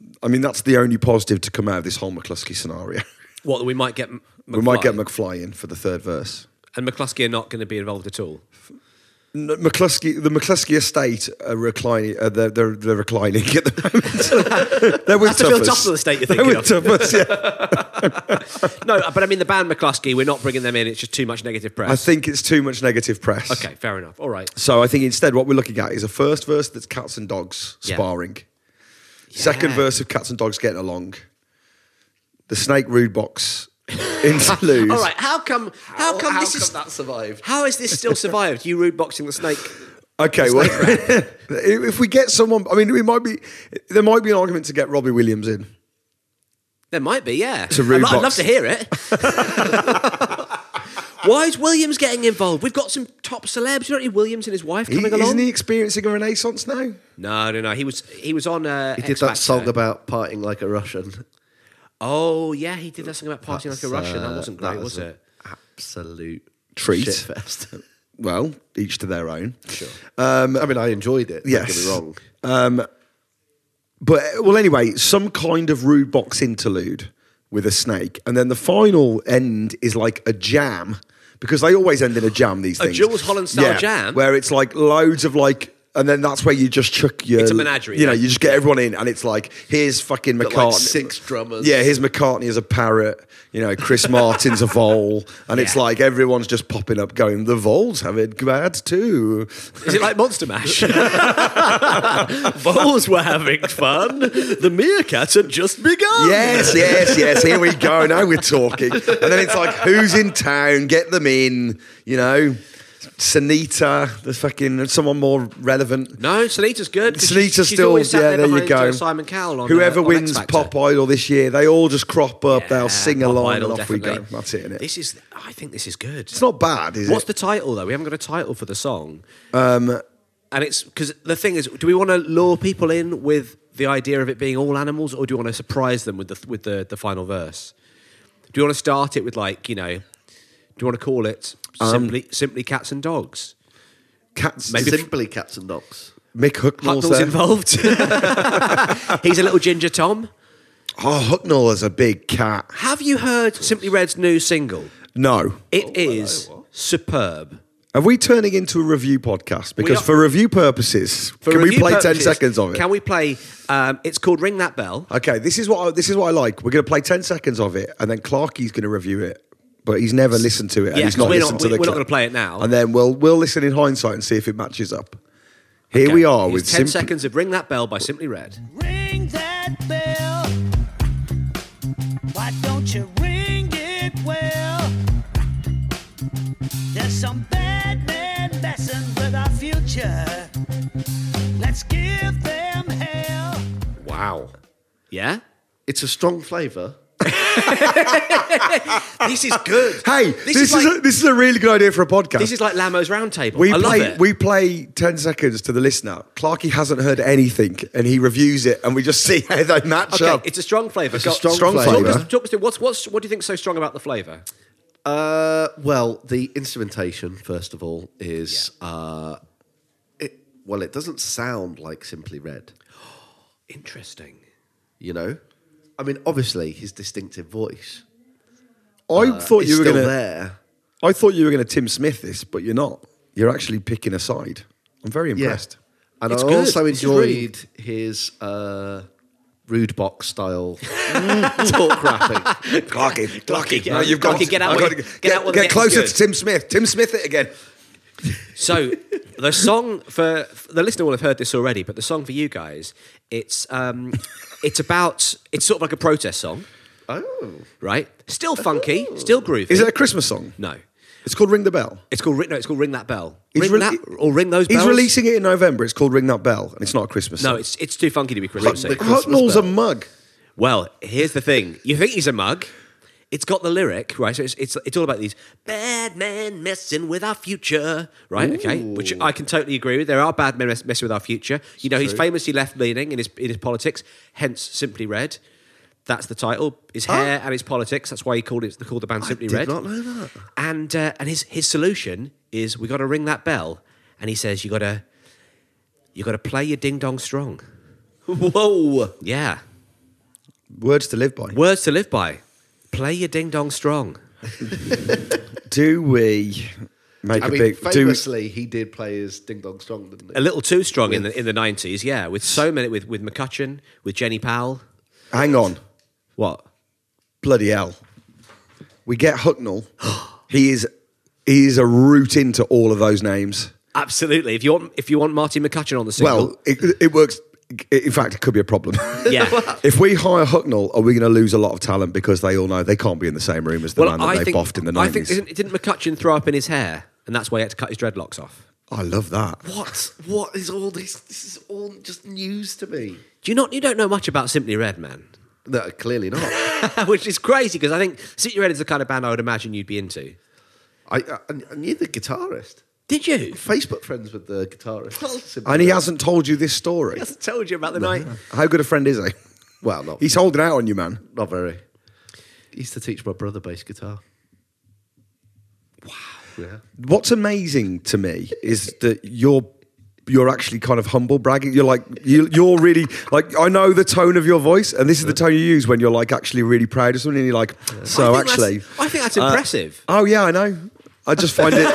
I mean, that's the only positive to come out of this whole McCluskey scenario. What, we might get M- We might McFly? get McFly in for the third verse. And McCluskey are not going to be involved at all. No, McCluskey, the McCluskey estate are reclining. Uh, they're, they're, they're reclining at the moment. They're with That's the Phil Tuffers. Tufnell estate you're They're thinking with of. Tuffers, yeah. No, but I mean the band McCluskey, we're not bringing them in. It's just too much negative press. I think it's too much negative press. Okay, fair enough. All right. So I think instead what we're looking at is a first verse that's cats and dogs Yeah. sparring. Second Yeah. verse of cats and dogs getting along. The Snake Rude Box interlude. All right. How come? How, come how this come is? that survived? How has this still survived? You rude boxing the snake. Okay, well, if we get someone, I mean, we might be. There might be an argument to get Robbie Williams in. There might be, yeah. To I'd, rude lo- I'd love box. to hear it. Why is Williams getting involved? We've got some top celebs. You don't need Williams and his wife He, coming along. isn't he experiencing a renaissance now? No, no, no. He was he was on. Uh, He did X that Factor. song about partying like a Russian. Oh yeah, he did that song about partying like a That's, Russian. uh, That wasn't great, that was an it? Absolute Treat. shitfest. Well, each to their own. Sure. Um, I mean, I enjoyed it. Yes. Don't get me wrong. But well, anyway, some kind of rude box interlude with a snake, and then the final end is like a jam because they always end in a jam. These A things, Jules Holland style Yeah, jam? where it's like loads of like. And then that's where you just chuck your... It's a menagerie, You know, yeah. you just get everyone in and it's like, here's fucking Got, McCartney. like, six drummers. Yeah, here's McCartney as a parrot. You know, Chris Martin's a vole. And it's Yeah. like everyone's just popping up going, the voles have it bad too. Is it like Monster Mash? Voles were having fun. The meerkats had just begun. Yes, yes, yes. Here we go. Now we're talking. And then it's like, who's in town? Get them in. You know, Sunita, the fucking someone more relevant. No, Sunita's good. 'cause Sunita's she's, she's still, always sat yeah, there there you behind, go. uh, Simon Cowell on Whoever uh, on wins X Factor. Pop Idol this year, they all just crop up. Yeah, They'll sing Pop along, Idol, and off we definitely. go. That's it, innit? This is. I think this is good. It's not bad, is What's it? the title though? We haven't got a title for the song. Um, and it's because the thing is, do we want to lure people in with the idea of it being all animals, or do you want to surprise them with the with the, the final verse? Do you want to start it with like you know? Do you want to call it Um, simply simply cats and dogs? Cats. Maybe- Simply cats and dogs. Mick Hucknall's Hucknall's there. involved. He's a little ginger Tom. Oh, Hucknall is a big cat. Have you heard Simply Red's new single? No. It is superb. Are we turning into a review podcast? Because are- for review purposes, For can we review play ten purposes, seconds of it? Can we play? Um, it's called Ring That Bell. Okay, this is what I, this is what I like. We're going to play ten seconds of it, and then Clarky's going to review it, but he's never listened to it, and Yeah, he's 'cause not we're listened not- to the we're not clip. gonna play it now. And then we'll we'll listen in hindsight and see if it matches up. Here Okay, we are here's with ten Simply- seconds of Ring That Bell by Simply Red. Ring that bell. Why don't you ring it well? There's some bad men messing with our future. Let's give them hell. Wow. Yeah. It's a strong flavour. This is good. Hey, this, this, is, is, like, a, this is a really good idea for a podcast. this is like Lamo's Roundtable. we I play love it. we play ten seconds to the listener. Clarky hasn't heard anything, and he reviews it, and we just see how they match okay, up. it's a strong flavour. It's a strong strong flavour. flavour. Talk us, talk us through what's, what's, what do you think's so strong about the flavour? Uh, well, the instrumentation, first of all, is uh, it. Well, it doesn't sound like Simply Red. Interesting. You know, I mean, obviously his distinctive voice. I thought is you were still going to. there. I thought you were going to Tim Smith this, but you're not. You're actually picking a side. I'm very impressed. And It's I good. also This is really- enjoyed his uh, rude box style talk rapping. Clarky, Clarky, get no, out- you've got Clarky, get out I've when- got to- get get, out when the get getting's closer good. to Tim Smith. Tim Smith it again. So the song for, for the listener will have heard this already, but the song for you guys, it's um, it's about it's sort of like a protest song, Oh, right? Still funky, still groovy. Is it a Christmas song? No, It's called Ring the Bell. it's called Ring- no, it's called Ring That Bell. He's Ring re- that or ring those bells. He's releasing it in November. It's called Ring That Bell, and it's not a Christmas song. No, it's it's too funky to be Christmassy. the Christmas Hucknall's a bell. mug. Well, here's the thing. You think he's a mug. It's got the lyric, right? So it's, it's it's all about these bad men messing with our future, right? Okay, which I can totally agree with. There are bad men mess, messing with our future. You know, he's famously left-leaning in his in his politics, hence Simply Red. That's the title. His hair and his politics. That's why he called it. They called the band Simply did Red. not know that. And uh, and his his solution is we got to ring that bell, and he says you got to you got to play your ding dong strong. whoa! Yeah. Words to live by. Words to live by. Play your ding dong strong. Do we make I a mean, big... Do, famously, he did play his Ding Dong Strong, didn't he? A little too strong in the in the nineties, yeah. With so many, with with McCutcheon, with Jenny Powell. hang on. What? Bloody hell. We get Hucknall. he is he is a route into all of those names. Absolutely. If you want, if you want Marty McCutcheon on the single, Well, it, it works. In fact, it could be a problem. yeah. If we hire Hucknall, are we going to lose a lot of talent because they all know they can't be in the same room as the man that they boffed in the I think nineties? didn't, didn't McCutcheon throw up in his hair, and that's why he had to cut his dreadlocks off. I love that. What? What is all this? This is all just news to me. Do you not? You don't know much about Simply Red, man. No, clearly not. Which is crazy because I think Simply Red is the kind of band I would imagine you'd be into. I, I, I knew the guitarist. Did you? Facebook friends with the guitarist. And he hasn't told you this story. He hasn't told you about the night. How good a friend is he? Well, not He's holding out on you, man. not very. He used to teach my brother bass guitar. Wow. Yeah. What's amazing to me is that you're you're actually kind of humble bragging. You're like you, you're really like I know the tone of your voice, and this is the tone you use when you're like actually really proud of something. And you're like, so I think actually, that's- I think that's uh, impressive. Oh yeah, I know. I just find it.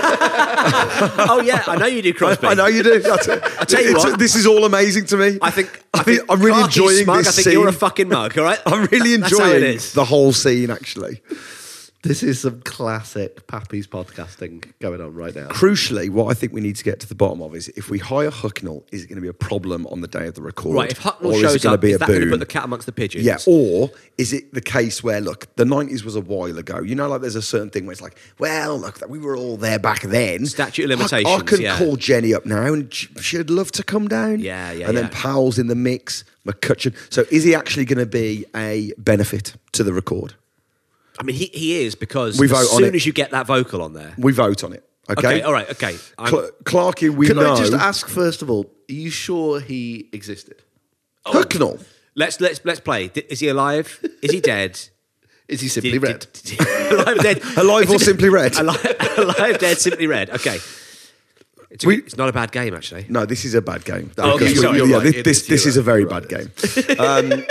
Oh yeah, I know you do, Crosby. I know you do. That's it. I tell you It's- what. this is all amazing to me. I think, I think I'm really Clarky's enjoying smug. this I think scene. you're a fucking mug, all right? I'm really That's how it enjoying is. the whole scene. Actually, This is some classic Pappy's podcasting going on right now. crucially, what I think we need to get to the bottom of is if we hire Hucknall, is it going to be a problem on the day of the record? Right, if Hucknall or is shows it going up, to be is a that going to boon? put the cat amongst the pigeons? Yeah, or is it the case where, look, the nineties was a while ago. You know, like there's a certain thing where it's like, well, look, we were all there back then. Statute of I- I, limitations, can yeah. call Jenny up now and sh- she'd love to come down. Yeah, yeah, And then yeah. Powell's in the mix, McCutcheon. So is he actually going to be a benefit to the record? I mean, he, he is because We as vote on soon it. as you get that vocal on there. We vote on it, okay? Okay, all right, okay. I'm- Cl- Clarky, we Can know. I just ask first of all, are you sure he existed? Hucknall. let's let's let's play. D- Is he alive? Is he dead? Is he simply Did- red? did- did- alive, dead. Alive Is or it- simply red? Alive, alive, dead, simply red. Okay. It's, a- We- it's not a bad game, actually. No, this is a bad game. Oh, okay, Because we- sorry, you're yeah, right, this, it this, is, this you're is a right, very you're bad right. game. Um,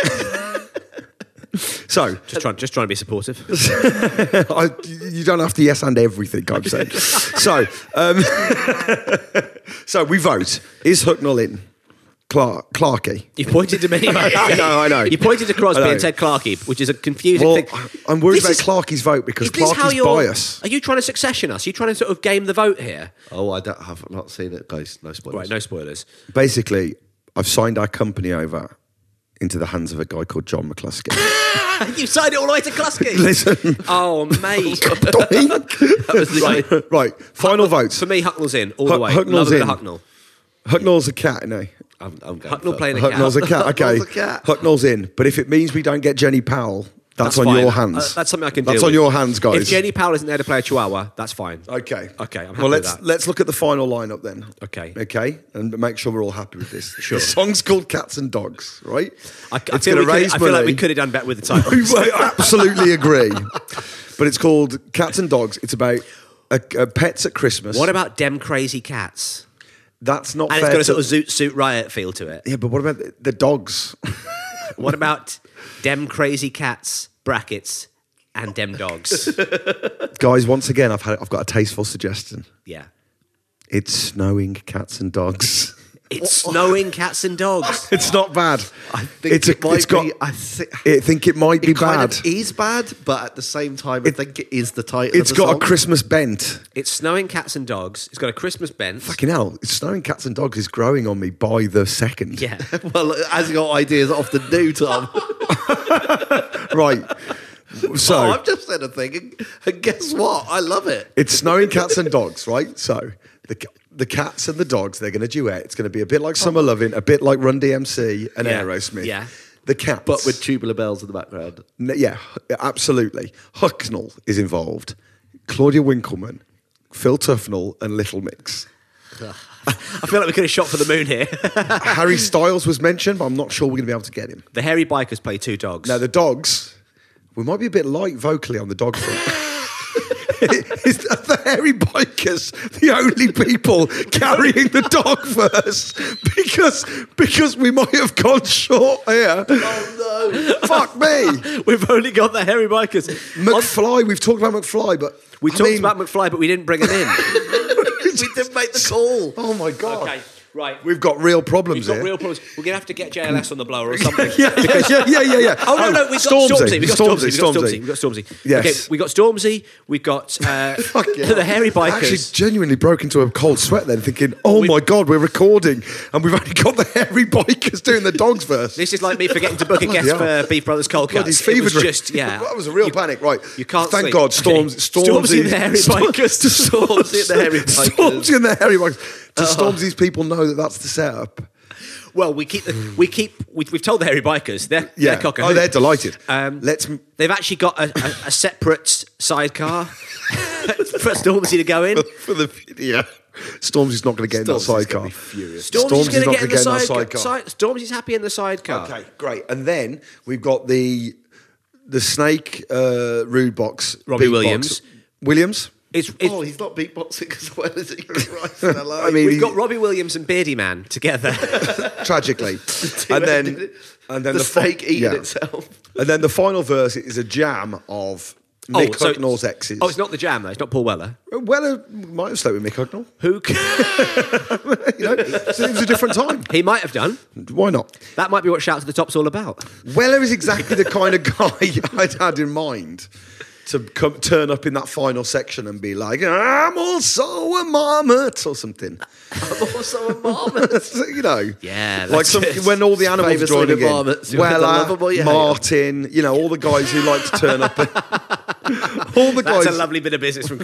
so, Just trying, just trying to be supportive. I, you don't have to yes and everything, I'm saying. so, um, so we vote. Is Hucknall in? Clark, Clarky. You pointed to me. I know, I know. You pointed to Crosby I know. and Ted Clarkey, which is a confusing Well, thing. I'm worried This about is- Clarky's vote because Is this how Clarky's you're? bias. Are you trying to succession us? Are you trying to sort of game the vote here? Oh, I don't have not seen it, guys. No spoilers. Right, no spoilers. Basically, I've signed our company over into the hands of a guy called John McCluskey. You signed it all the way to Glusky. Listen. Oh, mate. that was the- right, right. Final votes. For me, Hucknall's in all the Huck- way. Hucknall's Love a bit of in. Hucknall. Hucknall's a cat, isn't he? I'm, I'm going Hucknall for- playing a Hucknall's a cat. cat. Okay. Hucknall's a cat. Hucknall's in. But if it means we don't get Jenny Powell, that's, That's on fine. your hands. Uh, that's something I can That's deal on with. your hands, guys. If Jenny Powell isn't there to play a chihuahua, that's fine. Okay. Okay, I'm happy well, with let's that. let's look at the final lineup then. Okay. Okay, and make sure we're all happy with this. Sure. The song's called Cats and Dogs, right? I, I, It's feel, gonna we could, raise I feel like we money. could have done better with the title. I absolutely agree. But it's called Cats and Dogs. It's about a, a pets at Christmas. What about Dem Crazy Cats? That's not And fair. it's got a to- sort of Zoot Suit Riot feel to it. yeah, but what about the, the dogs? What about Dem Crazy Cats, brackets, and Dem Dogs? Guys, once again, I've had I've got a tasteful suggestion. Yeah. It's snowing cats and dogs. It's snowing cats and dogs. It's not bad. I think it's a, it might it's got. be. I, thi- I think it might be it kind bad. of is bad, but at the same time, I think it is the title. It's of the got song. a Christmas bent. It's snowing cats and dogs. It's got a Christmas bent. Fucking hell, it's snowing cats and dogs is growing on me by the second. Yeah. Well, as you got ideas often do, Tom. Right. So oh, I've just said a thing, and, and guess what? I love it. it's snowing cats and dogs, right? So the ca- the cats and the dogs, they're going to duet. It's going to be a bit like Summer Lovin', a bit like Run D M C and Yeah. Aerosmith. Yeah. The cats. But with tubular bells in the background. N- yeah, absolutely. Hucknall is involved. Claudia Winkleman, Phil Tufnell, and Little Mix. I feel like we could have shot for the moon here. Harry Styles was mentioned, but I'm not sure we're going to be able to get him. The hairy bikers play two dogs. Now, the dogs, we might be a bit light vocally on the dog front. is the hairy bikers the only people carrying the dog verse? Because because we might have gone short here. Oh no! Fuck me. We've only got the hairy bikers. McFly. We've talked about McFly, but We I talked mean, about McFly, but we didn't bring him in. We didn't make the call. Oh my god. Okay, right. We've got real problems We've got here. real problems. We're going to have to get J L S on the blower or something. yeah, yeah, yeah, yeah, yeah, yeah. Oh, no, no, we've got Stormzy. We've got Stormzy. We've got Stormzy. We've got Stormzy. Yes. Okay, we got Stormzy. We've got uh, the hairy I actually bikers. genuinely broke into a cold sweat then, thinking, "Oh my god, we're recording, and we've only got the hairy bikers doing the dogs verse." This is like me forgetting to book a guest Bloody hell. for Beef Brothers Cold Bloody Cuts. It fever was dream. just, yeah. That was a real You- panic, right? You can't Thank sleep. God, Storms, Okay. Stormzy, Stormzy and the hairy bikers. Stormzy and the hairy bikers. Stormzy and the hairy bikers. Do Stormzy's people know that that's the setup? Well, we keep the, we keep we, we've told the hairy bikers they're Yeah. they're cock a Oh, hoop. they're delighted. Um, Let's. They've actually got a, a, a separate sidecar for Stormzy to go in. For the video, Stormzy's not going to get in that Stormzy's gonna sidecar. be furious. Stormzy's, Stormzy's going to not get in gonna the get in that sidecar. sidecar. Side, Stormzy's happy in the sidecar. Okay, great. And then we've got the the Snake uh, Rude Box. Robbie beatbox. Williams. Williams. It's, it's, Oh, he's not beatboxing as well as he Christ alive. I mean, we've he- got Robbie Williams and Beardy Man together. tragically, and then and then the, the, fi- snake eating yeah. itself. And then the final verse is a jam of Mick so- Hucknall's exes. Oh, it's not the Jam though. It's not Paul Weller. Weller might have slept with Mick Hucknall. Who c- You know, so it was a different time. he might have done. Why not? That might be what Shout to the Top's all about. Weller is exactly the kind of guy I'd had in mind to come, turn up in that final section and be like, "I'm also a marmot" or something. I'm also a marmot. You know, Yeah, like that's some, it. when all the animals are Famously joining the in. marmots, you either love 'em or you hate 'em. Martin, you know, all the guys who like to turn up. all the That's guys, a lovely bit of business from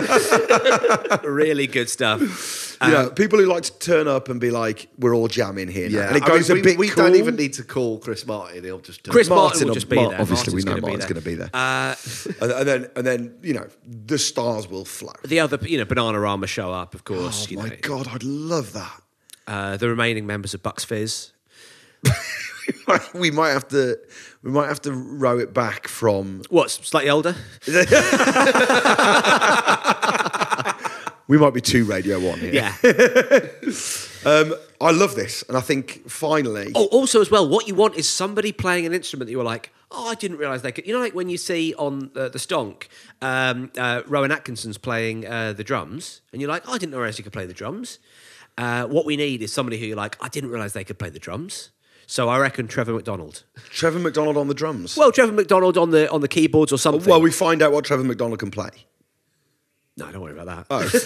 Clarky. Really good stuff. you know, people who like to turn up and be like, "We're all jamming here," now." Yeah, and it I goes mean, a we, bit. We cool. don't even need to call Chris Martin. He'll just do Chris it. Martin will just be Mar- there. Obviously, Martin's we know gonna be Martin's there. going to be there. Uh, and, and then, and then, you know, the stars will flow. the other, you know, Bananarama show up, of course. Oh you my know. god, I'd love that. Uh, the remaining members of Bucks Fizz. We might have to, we might have to row it back from. What, slightly older? We might be too Radio One here. Yeah. Um, I love this, and I think finally. Oh, also as well, what you want is somebody playing an instrument that you were like, oh, I didn't realise they could. You know, like when you see on uh, the Stonk, um, uh, Rowan Atkinson's playing uh, the drums, and you're like, oh, I didn't realise he could play the drums. Uh, what we need is somebody who you're like, I didn't realise they could play the drums. So I reckon Trevor McDonald. Trevor McDonald on the drums. Well, Trevor McDonald on the on the keyboards or something. well, we find out what Trevor McDonald can play. no, don't worry about that.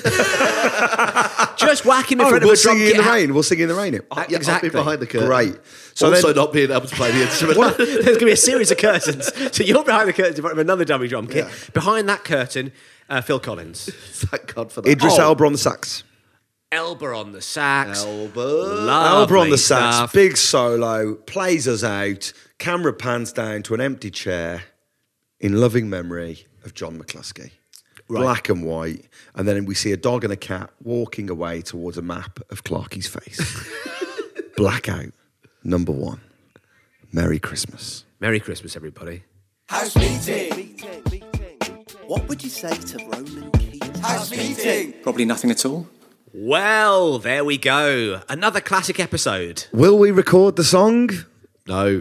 Oh, Just whack him in oh front we'll of a drum sing in kit. the rain. We'll sing in the rain. Uh, Yeah, exactly. I'll be behind the curtain. Great. So also, then- not being able to play the instrument. There's going to be a series of curtains. So you're behind the curtains in front of another dummy drum kit. Yeah. Behind that curtain, uh, Phil Collins. Thank God for that. Idris Oh. Elba on the sax. Elba on the sax. Elba. Elba on the sax. stuff. Big solo. Plays us out. Camera pans down to an empty chair in loving memory of John McCluskey. Black and white. And then we see a dog and a cat walking away towards a map of Clarky's face. Blackout. Number one. Merry Christmas. Merry Christmas, everybody. House meeting. What would you say to Ronan Keating? House meeting. Probably nothing at all. Well, there we go. Another classic episode. Will we record the song? No.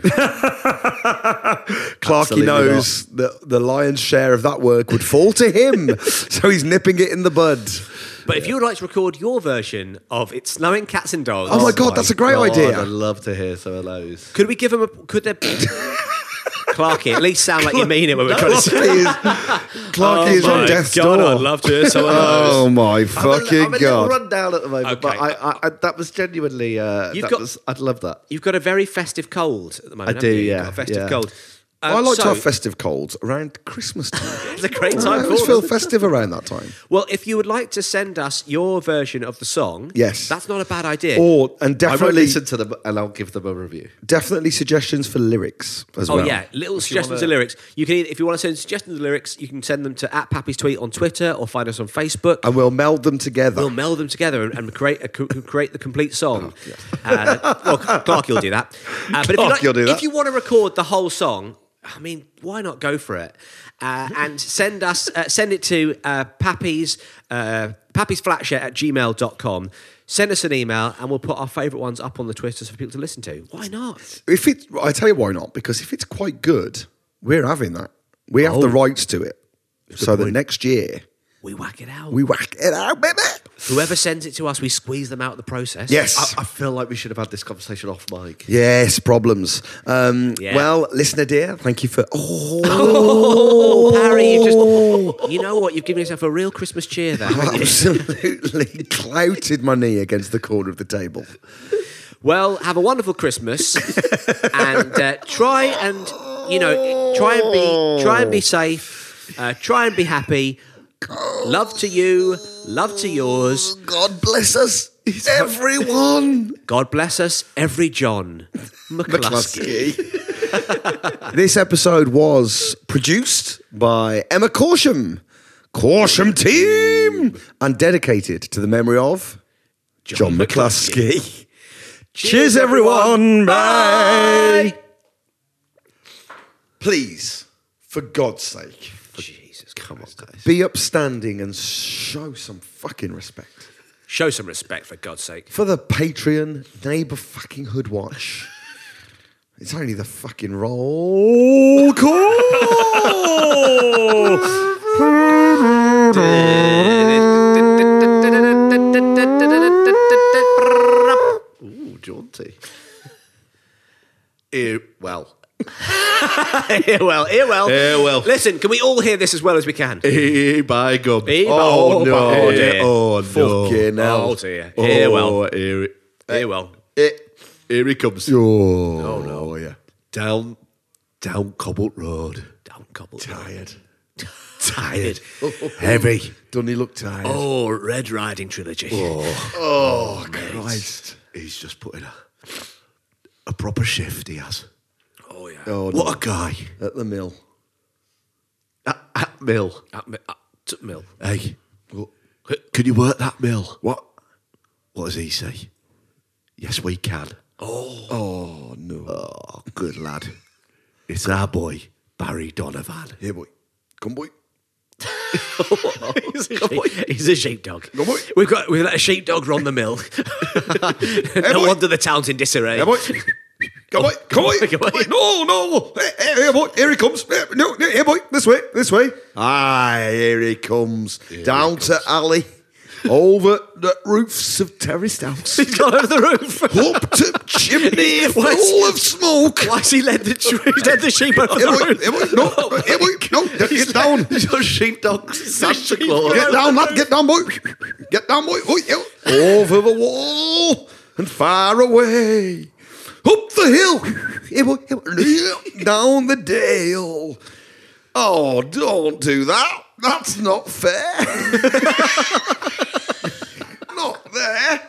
Clarky Absolutely knows that the lion's share of that work would fall to him. So he's nipping it in the bud. But if you would like to record your version of It's Snowing Cats and Dogs, Oh my God, that's a great God, idea. I'd love to hear some of those. could we give him a... Could there... Clarky, at least sound like you mean it when we're trying to say... Clarky is, Clarky is Oh on my death's God, door. I'd love to hear some of those. Oh my I'm a, fucking I'm a little God. run down at the moment, but Okay. I, I, I, that was genuinely. Uh, You've that got- was, I'd love that. You've got a very festive cold at the moment, I haven't do, you? You've yeah, got a festive yeah. cold. I Um, like so, to have festive colds around Christmas time. It's a great I time always for feel them. festive around that time. Well, if you would like to send us your version of the song, Yes. that's not a bad idea. Or and I won't definitely listen to them and I'll give them a review. definitely suggestions for lyrics as Oh well. yeah, little suggestions wanna- of lyrics. You can, if you want to send suggestions of lyrics, you can send them to at Pappy's Tweet on Twitter or find us on Facebook. And we'll meld them together. We'll meld them together and, and create a, create the complete song. Uh, well, Clarky will do that. Uh, but if you, Clarky like, will do that. if you want to record the whole song, I mean, why not go for it? Uh, and send us, uh, send it to uh, Pappy's, uh, pappysflatshare at gmail dot com. Send us an email and we'll put our favourite ones up on the Twitters for people to listen to. Why not? If it, I tell you why not. Because if it's quite good, we're having that. We have Oh. the rights to it. So that next year, We whack it out. we whack it out, baby. Whoever sends it to us, we squeeze them out of the process. Yes. I, I feel like we should have had this conversation off mic. Yes, problems. Um, Yeah. Well, listener dear, thank you for. Oh, Oh, Parry, you just. You know what? You've given yourself a real Christmas cheer there. haven't you? absolutely clouted my knee against the corner of the table. Well, have a wonderful Christmas, and uh, try and you know try and be try and be safe, uh, try and be happy. Love to you, love to yours. God bless us, everyone. God bless us, every John McCluskey. McCluskey. This episode was produced by Emma Corsham, Corsham team, and dedicated to the memory of John, John McCluskey. McCluskey. Cheers, Cheers, everyone. Bye. Bye. Please, for God's sake, Jesus, come on, guys. Be upstanding and show some fucking respect. Show some respect, for God's sake. For the Patreon neighbour fucking hood watch. It's only the fucking roll call. Ooh, jaunty. Ear, well. Ear well, ear well. Ear well. Listen, can we all hear this as well as we can? Ear by gum. Ear by- Oh, no. Oh, dear. Oh, no. Fucking hell. Oh, dear. Ear well. Oh, ear, Ear well. It, here he comes. oh, Oh, no. yeah. Down, down Cobalt Road. Down Cobble. Tired. Tired. Heavy. Doesn't he look tired? Oh, Red Riding Trilogy. Oh, Christ. He's just put in a, a proper shift, he has. Oh, yeah. Oh, What no. a guy. At the mill. At, at mill. At, mi- at t- mill. Hey, can you work that mill? What? What does he say? Yes, we can. Oh, no. Oh, good lad. It's our boy, Barry Donovan. Here, boy. Come, boy. he's, a sheep, he's a sheepdog. Come on. We've got we've let a sheepdog run the mill. no boy. wonder the town's in disarray. Here, boy. Come, boy. Come, boy. Come on. No, no. Here, here, boy. Here he comes. Here, no, here, boy. This way. This way. Aye, here he comes. Here Down he to alley. Over the roofs of terraced house. He's gone over the roof. Up to chimney What? full of smoke. Why has he led the, he's led the sheep over Here, the boy. roof? Here, boy. No. Here, boy. No. Get down. Your sheepdog, Santa Claus. Get down, lad. Get down, boy. Get down, boy. Oi, yo. Over the wall and far away. Up the hill. Here, boy. Here, boy. Down the dale. Oh, don't do that. That's not fair. Not there.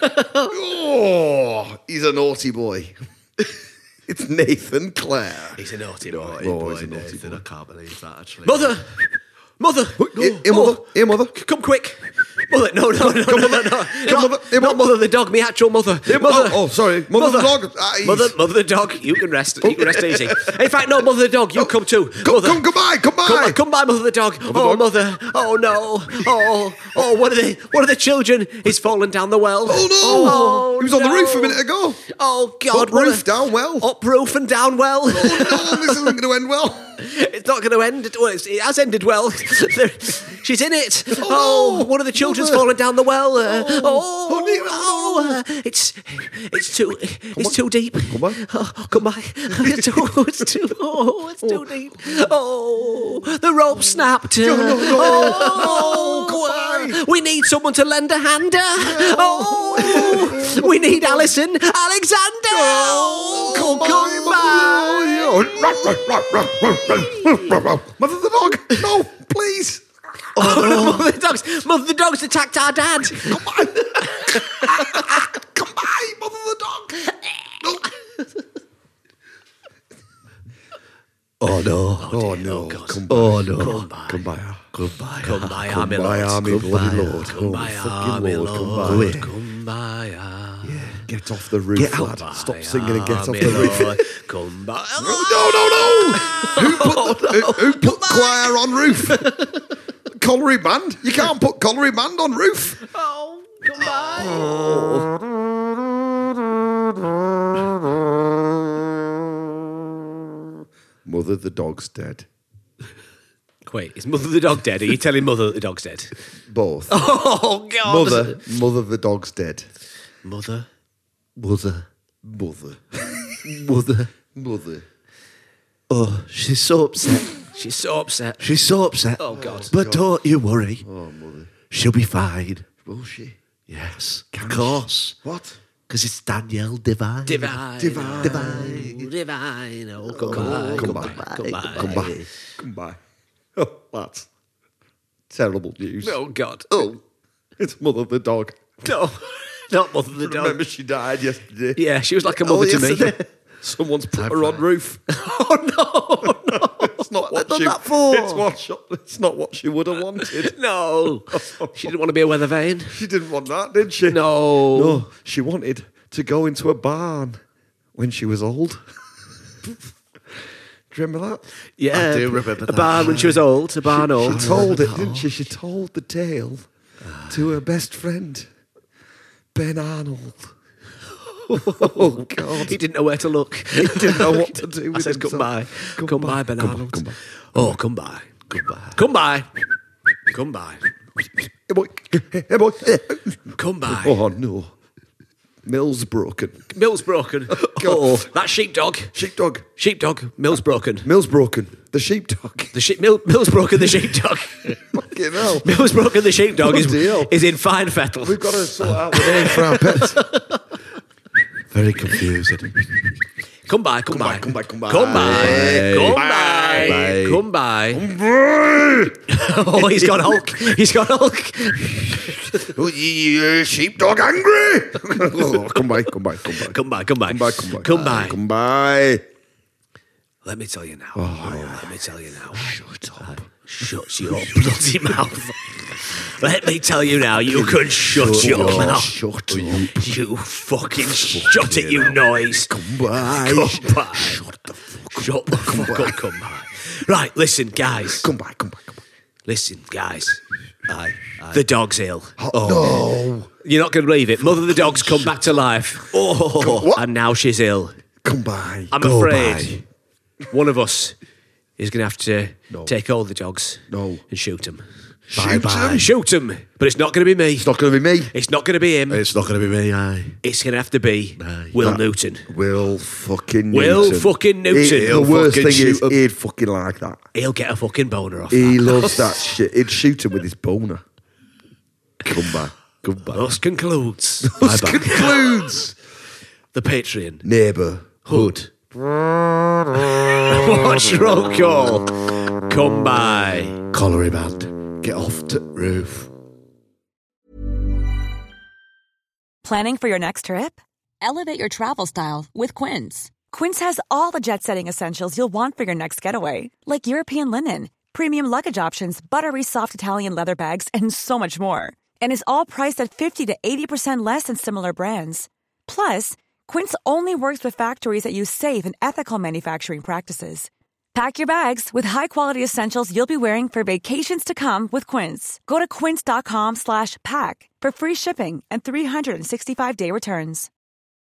Oh, he's a naughty boy. It's Nathan Clare. He's a naughty boy. Oh, he's a naughty Nathan, I can't believe that, actually. Mother! Mother! Here, here, mother. Here, mother. Come quick! Mother, no, no, no, no, no, no. Not, mother. Here, not mother. mother the dog, me actual mother. Mother. Oh, oh, sorry. Mother, the dog. Ah, he's- Mother, mother the dog, you can rest. You can rest easy. In fact, no, mother the dog, you come too. Come, Mother. come, come by, come by. Come by, come by, mother the dog. oh, dog. mother. Oh, no. Oh, oh, what are the, what are the children? He's fallen down the well. Oh, no. Oh, he was on the no. roof a minute ago. Oh, God. Up what roof, a- down well. Up roof and down well. Oh, no, this isn't going to end well. It's not going to end. Well, it's, it has ended well. There- She's in it. Oh, no. one of the children's Mother. fallen down the well. Uh, oh, Oh, dear. oh, uh, it's it's too it's too deep. Come on. Oh, come by. It's too it's too oh, it's too deep. Oh, the rope snapped. no, no. Oh, uh, we need someone to lend a hand. Oh, we need Alison Alexander. Oh, come by. Mother the dog. No, please. Oh, mother the dogs! Mother the dogs attacked our dad. Come on. Come by, mother the dog. No. Oh, no. Oh, no. Come by. Oh, no. Come by. Come by. Come by. Come by, Come army by, lords. army, Come bloody by, lord. Come Oh, by, fucking army lord. lord. Come by. Come by, army. Get off the roof, Get out. lad. Stop singing and get off Army the roof. lord. come back. No, no, no! Who put, the, who, who put choir on roof? Colliery band? You can't put colliery band on roof. Oh, come back. Mother, the dog's dead. Wait, is Mother the dog dead? Are you telling Mother that the dog's dead? Both. Oh, God. Mother, mother, the dog's dead. Mother? Mother. Mother. Mother. Mother. Oh, she's so upset. She's so upset. She's so upset. Oh, God. But don't you worry. Oh, mother. She'll be fine. Will she? Yes, Can of course. What? Because it's Danielle Divine. Divine. Divine. Divine. Divine. Oh, come, Come by. on, Come come by. by. Come by. Come by. Come by. Oh, that's terrible news. Oh, God. Oh, it's Mother the dog. No. Not Mother the dog. Remember she died yesterday? Yeah, she was like a mother Oh, to me. yesterday. Someone's put her on roof. Oh, no. No. It's not what done she, that for? It's, what she, it's not what she would have wanted. No. She didn't want to be a weather vane. She didn't want that, did she? No. No, she wanted to go into a barn when she was old. Do you remember that? Yeah. I do remember A that. barn when she was old. A barn old. She told it, didn't she? She told the tale to her best friend, Ben Arnold. Oh, God. He didn't know where to look. He didn't know what to do I with said, himself. come by. Come Come, by. by, Ben Come by, Arnold. come by. Oh, come by. Come by. Come by. Come by. Hey, boy. Hey, boy. Come by. Oh, no. Mill's broken. Mill's broken. God. Oh, that sheepdog. Sheepdog. Sheepdog. Mill's broken. Mill's broken. The sheepdog. The sheep. Mill, Mill's broken. The sheepdog. Fucking hell. Mill's broken. The sheepdog is, Bloody hell. is in fine fettle. We've got to sort out the name for our pet. Very confusing. Come by. Come, by. Come by, come by. Come by. Come Bye. by. Bye. Come by. Oh, he's got Hulk. He's got Hulk. Oh, you sheepdog angry. Oh, come by, come by, come by. Come by. Come by. Come by, come by. Come by. Come by. Let me tell you now. Let me tell you now. Shut up. Shut your bloody mouth. Let me tell you now, you can shut, your mouth. Shut up. You fucking shut it, you noise. Come by. Come by. Shut the fuck Shut the fuck up. Come by. Right, listen, guys. Come by, come by, come by. Listen, guys. Aye, aye. The dog's ill. Oh, no. You're not going to believe it. Mother of the dog's come back to life. Oh, What? and now she's ill. Come by. I'm Go afraid one of us is going to have to No. take all the dogs No. and shoot them. Shoot Bye-bye. him. Shoot him. But it's not going to be me. It's not going to be me. It's not going to be him. It's not going to be me, aye. It's going to have to be Aye. Will That- Newton. Will fucking Will Newton. fucking Newton. He- the He'll worst fucking thing is, shoot 'em. he'd fucking like that. He'll get a fucking boner off He that. loves that shit. He'd shoot him with his boner. Come back. Come back. Thus concludes This concludes the Patreon. neighbourhood. What's roll call? Come by. Colliery band. Get off the roof. Planning for your next trip? Elevate your travel style with Quince. Quince has all the jet-setting essentials you'll want for your next getaway, like European linen, premium luggage options, buttery soft Italian leather bags, and so much more. And is all priced at fifty to eighty percent less than similar brands. Plus, Quince only works with factories that use safe and ethical manufacturing practices. Pack your bags with high-quality essentials you'll be wearing for vacations to come with Quince. Go to quince.com slash pack for free shipping and three sixty-five day returns.